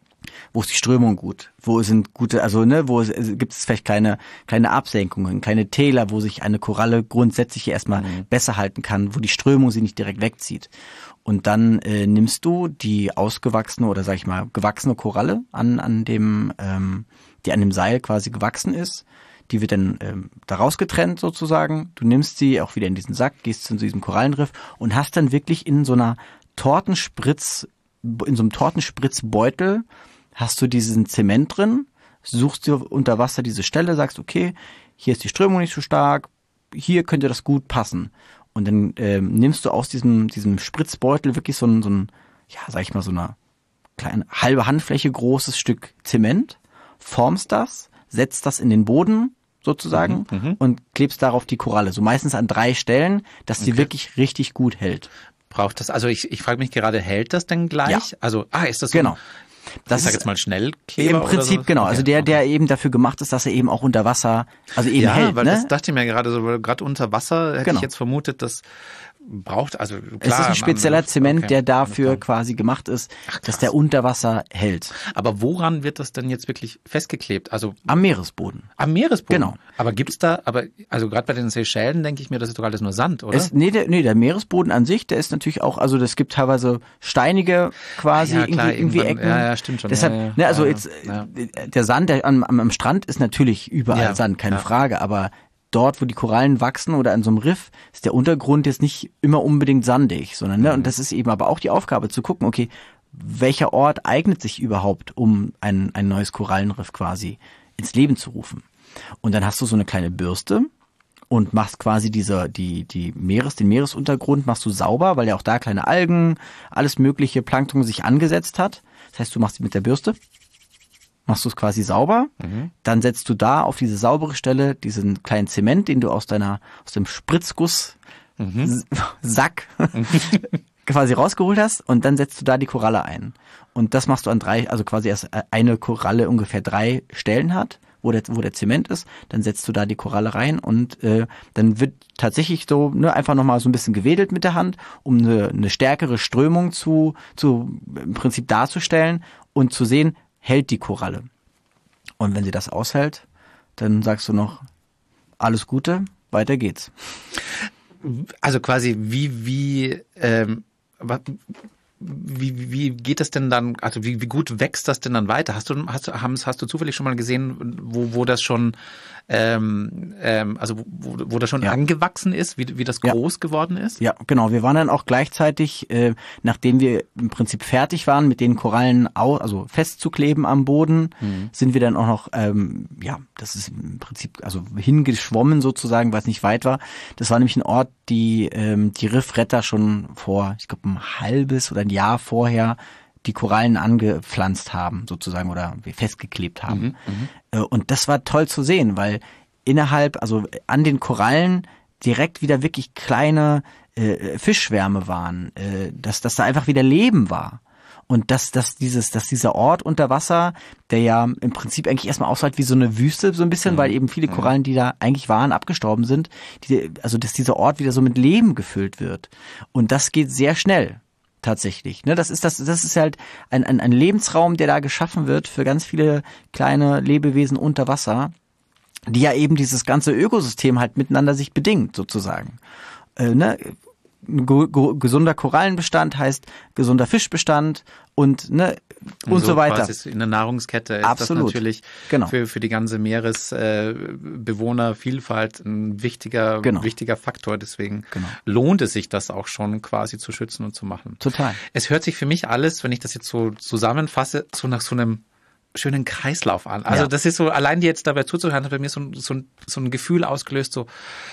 Wo ist die Strömung gut? Wo sind gute, also ne, wo es, gibt es vielleicht kleine kleine Absenkungen, kleine Täler, wo sich eine Koralle grundsätzlich erstmal mhm. besser halten kann, wo die Strömung sie nicht direkt wegzieht. Und dann äh, nimmst du die ausgewachsene oder sag ich mal gewachsene Koralle an an dem, ähm, die an dem Seil quasi gewachsen ist. Die wird dann ähm, da rausgetrennt sozusagen. Du nimmst sie auch wieder in diesen Sack, gehst zu diesem Korallenriff und hast dann wirklich in so einer Tortenspritz in so einem Tortenspritzbeutel hast du diesen Zement drin, suchst dir unter Wasser diese Stelle, sagst, okay, hier ist die Strömung nicht so stark, hier könnte das gut passen. Und dann ähm, nimmst du aus diesem diesem Spritzbeutel wirklich so ein, so ein, ja, sag ich mal, so eine kleine halbe Handfläche großes Stück Zement, formst das, setzt das in den Boden sozusagen mhm, und klebst darauf die Koralle. So meistens an drei Stellen, dass die okay. wirklich richtig gut hält. Braucht das, also ich, ich frage mich gerade, hält das denn gleich? Ja. Also, ah, ist das so genau. ein, das ich sag ist jetzt mal Schnellkleber im Prinzip oder so? genau, okay. also der, okay. der eben dafür gemacht ist, dass er eben auch unter Wasser, also eben ja, hält. weil ne? das dachte ich mir gerade so, gerade unter Wasser hätte genau. ich jetzt vermutet, dass braucht, also klar. Es ist ein spezieller Zement, okay, der dafür quasi gemacht ist, Ach, dass der unter Wasser hält. Aber woran wird das denn jetzt wirklich festgeklebt? Also am Meeresboden. Am Meeresboden? Genau. Aber gibt's da, aber also gerade bei den Seychellen denke ich mir, das ist doch alles nur Sand, oder? Es, nee, der, nee, der Meeresboden an sich, der ist natürlich auch, also das gibt teilweise steinige quasi ja, klar, irgendwie, irgendwie Ecken. Ja, ja, stimmt schon. Deshalb, ja, ja, ne, also ja, jetzt ja. der Sand der, am, am Strand ist natürlich überall ja, Sand, keine ja. Frage, aber dort, wo die Korallen wachsen oder an so einem Riff, ist der Untergrund jetzt nicht immer unbedingt sandig, sondern, ne, mhm. und das ist eben aber auch die Aufgabe zu gucken, okay, welcher Ort eignet sich überhaupt, um ein, ein neues Korallenriff quasi ins Leben zu rufen. Und dann hast du so eine kleine Bürste und machst quasi diese, die, die Meeres, den Meeresuntergrund machst du sauber, weil ja auch da kleine Algen, alles mögliche Plankton sich angesetzt hat. Das heißt, du machst die mit der Bürste, machst du es quasi sauber, mhm. dann setzt du da auf diese saubere Stelle diesen kleinen Zement, den du aus deiner, aus dem Spritzguss mhm. Sack quasi rausgeholt hast und dann setzt du da die Koralle ein. Und das machst du an drei, also quasi erst eine Koralle ungefähr drei Stellen hat, wo der, wo der Zement ist, dann setzt du da die Koralle rein und äh, dann wird tatsächlich so ne, einfach nochmal so ein bisschen gewedelt mit der Hand, um eine, eine stärkere Strömung zu, zu im Prinzip darzustellen und zu sehen, hält die Koralle. Und wenn sie das aushält, dann sagst du noch, alles Gute, weiter geht's. Also quasi wie, wie, ähm, wie, wie geht das denn dann, also wie, wie gut wächst das denn dann weiter? Hast du, hast du, hast, hast du zufällig schon mal gesehen, wo, wo das schon, ähm, ähm, also wo, wo das schon ja. angewachsen ist, wie, wie das groß ja. geworden ist? Ja, genau. Wir waren dann auch gleichzeitig, äh, nachdem wir im Prinzip fertig waren, mit den Korallen au- also festzukleben am Boden, mhm. sind wir dann auch noch, ähm, ja, das ist im Prinzip also hingeschwommen sozusagen, weil es nicht weit war. Das war nämlich ein Ort, die ähm, die Riffretter schon vor, ich glaube, ein halbes oder ein Jahr vorher die Korallen angepflanzt haben sozusagen oder festgeklebt haben. Mhm, und das war toll zu sehen, weil innerhalb, also an den Korallen direkt wieder wirklich kleine äh, Fischschwärme waren, äh, dass, dass da einfach wieder Leben war. Und dass, dass dieses, dass dieser Ort unter Wasser, der ja im Prinzip eigentlich erstmal aussah wie so eine Wüste, so ein bisschen, mhm. weil eben viele Korallen, die da eigentlich waren, abgestorben sind, die, also dass dieser Ort wieder so mit Leben gefüllt wird. Und das geht sehr schnell. Tatsächlich, ne, das ist das, das ist halt ein, ein, ein Lebensraum, der da geschaffen wird für ganz viele kleine Lebewesen unter Wasser, die ja eben dieses ganze Ökosystem halt miteinander sich bedingt, sozusagen. Äh, ne? ein go- go- gesunder Korallenbestand heißt gesunder Fischbestand und ne und, und so, so weiter. Quasi in der Nahrungskette ist Absolut. das natürlich genau. für, für die ganze Meeresbewohnervielfalt äh, ein wichtiger, genau. wichtiger Faktor. Deswegen genau. lohnt es sich, das auch schon quasi zu schützen und zu machen. Total. Es hört sich für mich alles, wenn ich das jetzt so zusammenfasse, so nach so einem schönen Kreislauf an. Also ja. das ist so, allein die jetzt dabei zuzuhören, hat bei mir so, so, ein, so ein Gefühl ausgelöst, so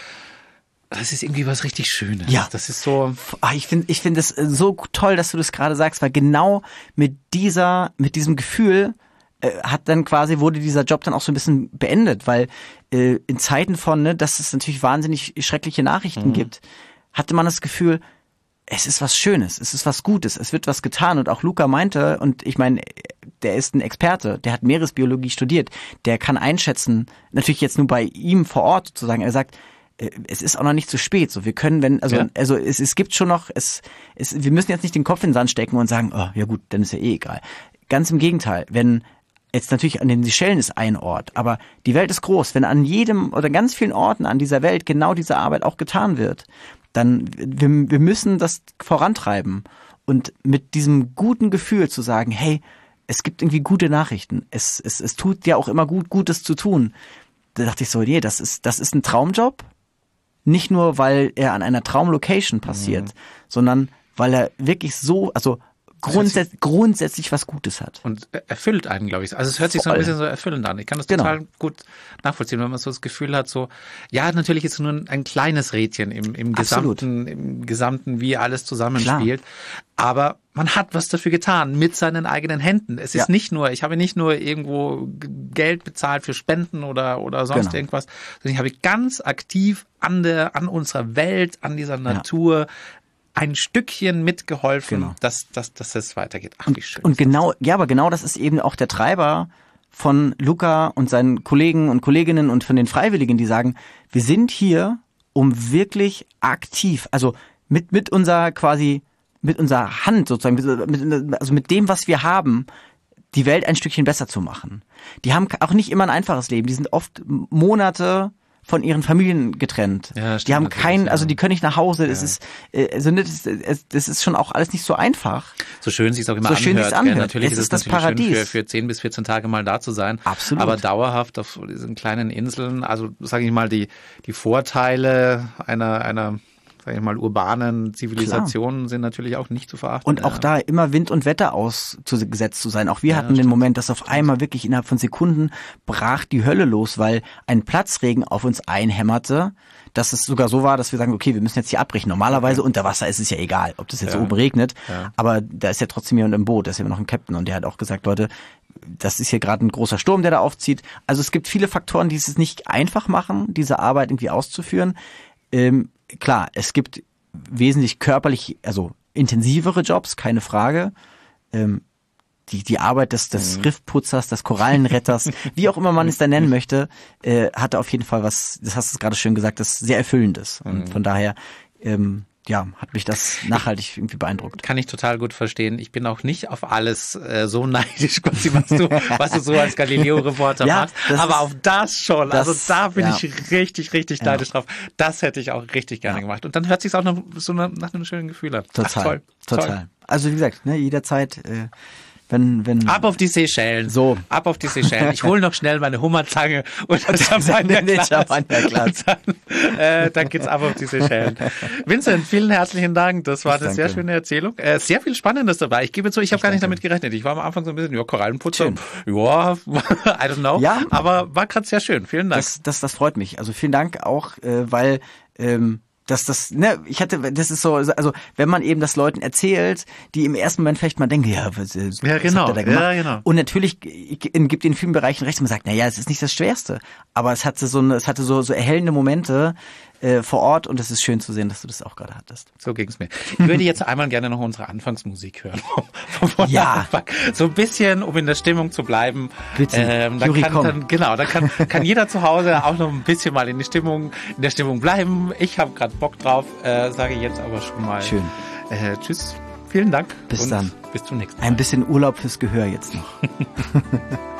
das ist irgendwie was richtig Schönes. Ja. Das ist so. Ich finde, ich finde es so toll, dass du das gerade sagst, weil genau mit dieser, mit diesem Gefühl äh, hat dann quasi, wurde dieser Job dann auch so ein bisschen beendet, weil äh, in Zeiten von, ne, dass es natürlich wahnsinnig schreckliche Nachrichten mhm. gibt, hatte man das Gefühl, es ist was Schönes, es ist was Gutes, es wird was getan. Und auch Luca meinte, und ich meine, der ist ein Experte, der hat Meeresbiologie studiert, der kann einschätzen, natürlich jetzt nur bei ihm vor Ort sozusagen, er sagt, es ist auch noch nicht zu spät. So, wir können, wenn, also, ja. also es, es gibt schon noch, es, es, wir müssen jetzt nicht den Kopf in den Sand stecken und sagen, oh, ja gut, dann ist ja eh egal. Ganz im Gegenteil, wenn jetzt natürlich an den Seychellen ist ein Ort, aber die Welt ist groß. Wenn an jedem oder ganz vielen Orten an dieser Welt genau diese Arbeit auch getan wird, dann wir, wir müssen das vorantreiben und mit diesem guten Gefühl zu sagen, hey, es gibt irgendwie gute Nachrichten. Es, es, es tut ja auch immer gut, Gutes zu tun. Da dachte ich so, nee, das ist, das ist ein Traumjob. Nicht nur, weil er an einer Traumlocation passiert, mhm. sondern weil er wirklich so, also grundsätz- grundsätzlich was Gutes hat. Und erfüllt einen, glaube ich. Also es hört sich Voll. so ein bisschen so erfüllend an. Ich kann das total genau. gut nachvollziehen, wenn man so das Gefühl hat, so, ja, natürlich ist es nur ein kleines Rädchen im, im Gesamten, im Gesamten, wie alles zusammenspielt. Klar. Aber man hat was dafür getan mit seinen eigenen Händen. Es ist ja. nicht nur, ich habe nicht nur irgendwo Geld bezahlt für Spenden oder oder sonst genau. irgendwas, sondern ich habe ganz aktiv an der an unserer Welt, an dieser Natur ja. ein Stückchen mitgeholfen, genau. dass, dass, dass es weitergeht. Ach, wie schön. Und, und genau, ja, aber genau das ist eben auch der Treiber von Luca und seinen Kollegen und Kolleginnen und von den Freiwilligen, die sagen, wir sind hier, um wirklich aktiv, also mit mit unserer quasi mit unserer Hand sozusagen, mit, also mit dem, was wir haben, die Welt ein Stückchen besser zu machen. Die haben auch nicht immer ein einfaches Leben. Die sind oft Monate von ihren Familien getrennt. Ja, die haben kein, also die können nicht nach Hause. Das ja. ist, also das, das ist schon auch alles nicht so einfach. So schön sich es auch immer so anhört. Schön sich's anhört. Natürlich es ist es das natürlich Paradies. schön für, für zehn bis vierzehn Tage mal da zu sein. Absolut. Aber dauerhaft auf diesen kleinen Inseln, also sage ich mal, die, die Vorteile einer, einer sag ich mal, urbanen Zivilisationen Klar. sind natürlich auch nicht zu verachten. Und auch ja. da immer Wind und Wetter ausgesetzt zu sein. Auch wir ja, hatten den stimmt. Moment, dass auf einmal wirklich innerhalb von Sekunden brach die Hölle los, weil ein Platzregen auf uns einhämmerte, dass es sogar so war, dass wir sagen, okay, wir müssen jetzt hier abbrechen. Normalerweise okay. unter Wasser ist es ja egal, ob das jetzt ja. oben regnet, ja. aber da ist ja trotzdem jemand im Boot, da ist ja noch ein Captain und der hat auch gesagt, Leute, das ist hier gerade ein großer Sturm, der da aufzieht. Also es gibt viele Faktoren, die es nicht einfach machen, diese Arbeit irgendwie auszuführen. Ähm, Klar, es gibt wesentlich körperlich, also intensivere Jobs, keine Frage. Ähm, die, die Arbeit des, des mhm. Riffputzers, des Korallenretters, wie auch immer man es da nennen möchte, äh, hatte auf jeden Fall was, das hast du gerade schön gesagt, das sehr Erfüllendes. Mhm. Und von daher, ähm, ja, hat mich das nachhaltig irgendwie beeindruckt. Kann ich total gut verstehen. Ich bin auch nicht auf alles äh, so neidisch, quasi, was du, was du so als Galileo-Reporter ja, machst. Aber auf das schon. Das, also da bin ja. ich richtig, richtig ja. neidisch drauf. Das hätte ich auch richtig gerne ja. gemacht. Und dann hört sich auch noch so nach einem schönen Gefühl an. Total. Ach, toll. Total. Toll. Also wie gesagt, ne, jederzeit. Äh, Wenn, wenn Ab auf die Seychellen. So. Ab auf die Seychellen. Ich hole noch schnell meine Hummerzange und das Champagnerglas. Champagnerglas. Dann, äh, dann geht's ab auf die Seychellen. Vincent, vielen herzlichen Dank. Das war ich eine danke. sehr schöne Erzählung. Äh, sehr viel Spannendes dabei. Ich gebe zu, ich habe gar nicht damit gerechnet. Ich war am Anfang so ein bisschen, ja, Korallenputzer. Ja, I don't know. Ja. Aber war gerade sehr schön. Vielen Dank. Das, das, das freut mich. Also vielen Dank auch, äh, weil, ähm, dass das, ne, ich hatte, das ist so, also wenn man eben das Leuten erzählt, die im ersten Moment vielleicht mal denken, ja, was, was ja, genau, hat er da gemacht? Ja, genau. Und natürlich gibt in vielen Bereichen recht, man sagt, na ja, es ist nicht das Schwerste, aber es hatte so, eine, es hatte so, so erhellende Momente äh, vor Ort und es ist schön zu sehen, dass du das auch gerade hattest. So ging's mir. Ich würde jetzt einmal gerne noch unsere Anfangsmusik hören. Von ja. Anfang. So ein bisschen, um in der Stimmung zu bleiben. Bitte. Ähm, dann Juri, kann komm. dann, genau, dann kann, kann jeder zu Hause auch noch ein bisschen mal in die Stimmung, in der Stimmung bleiben. Ich habe gerade Bock drauf, äh, sage jetzt aber schon mal. Schön. Äh, tschüss. Vielen Dank. Bis und dann. Bis zum nächsten Mal. Ein bisschen Urlaub fürs Gehör jetzt noch.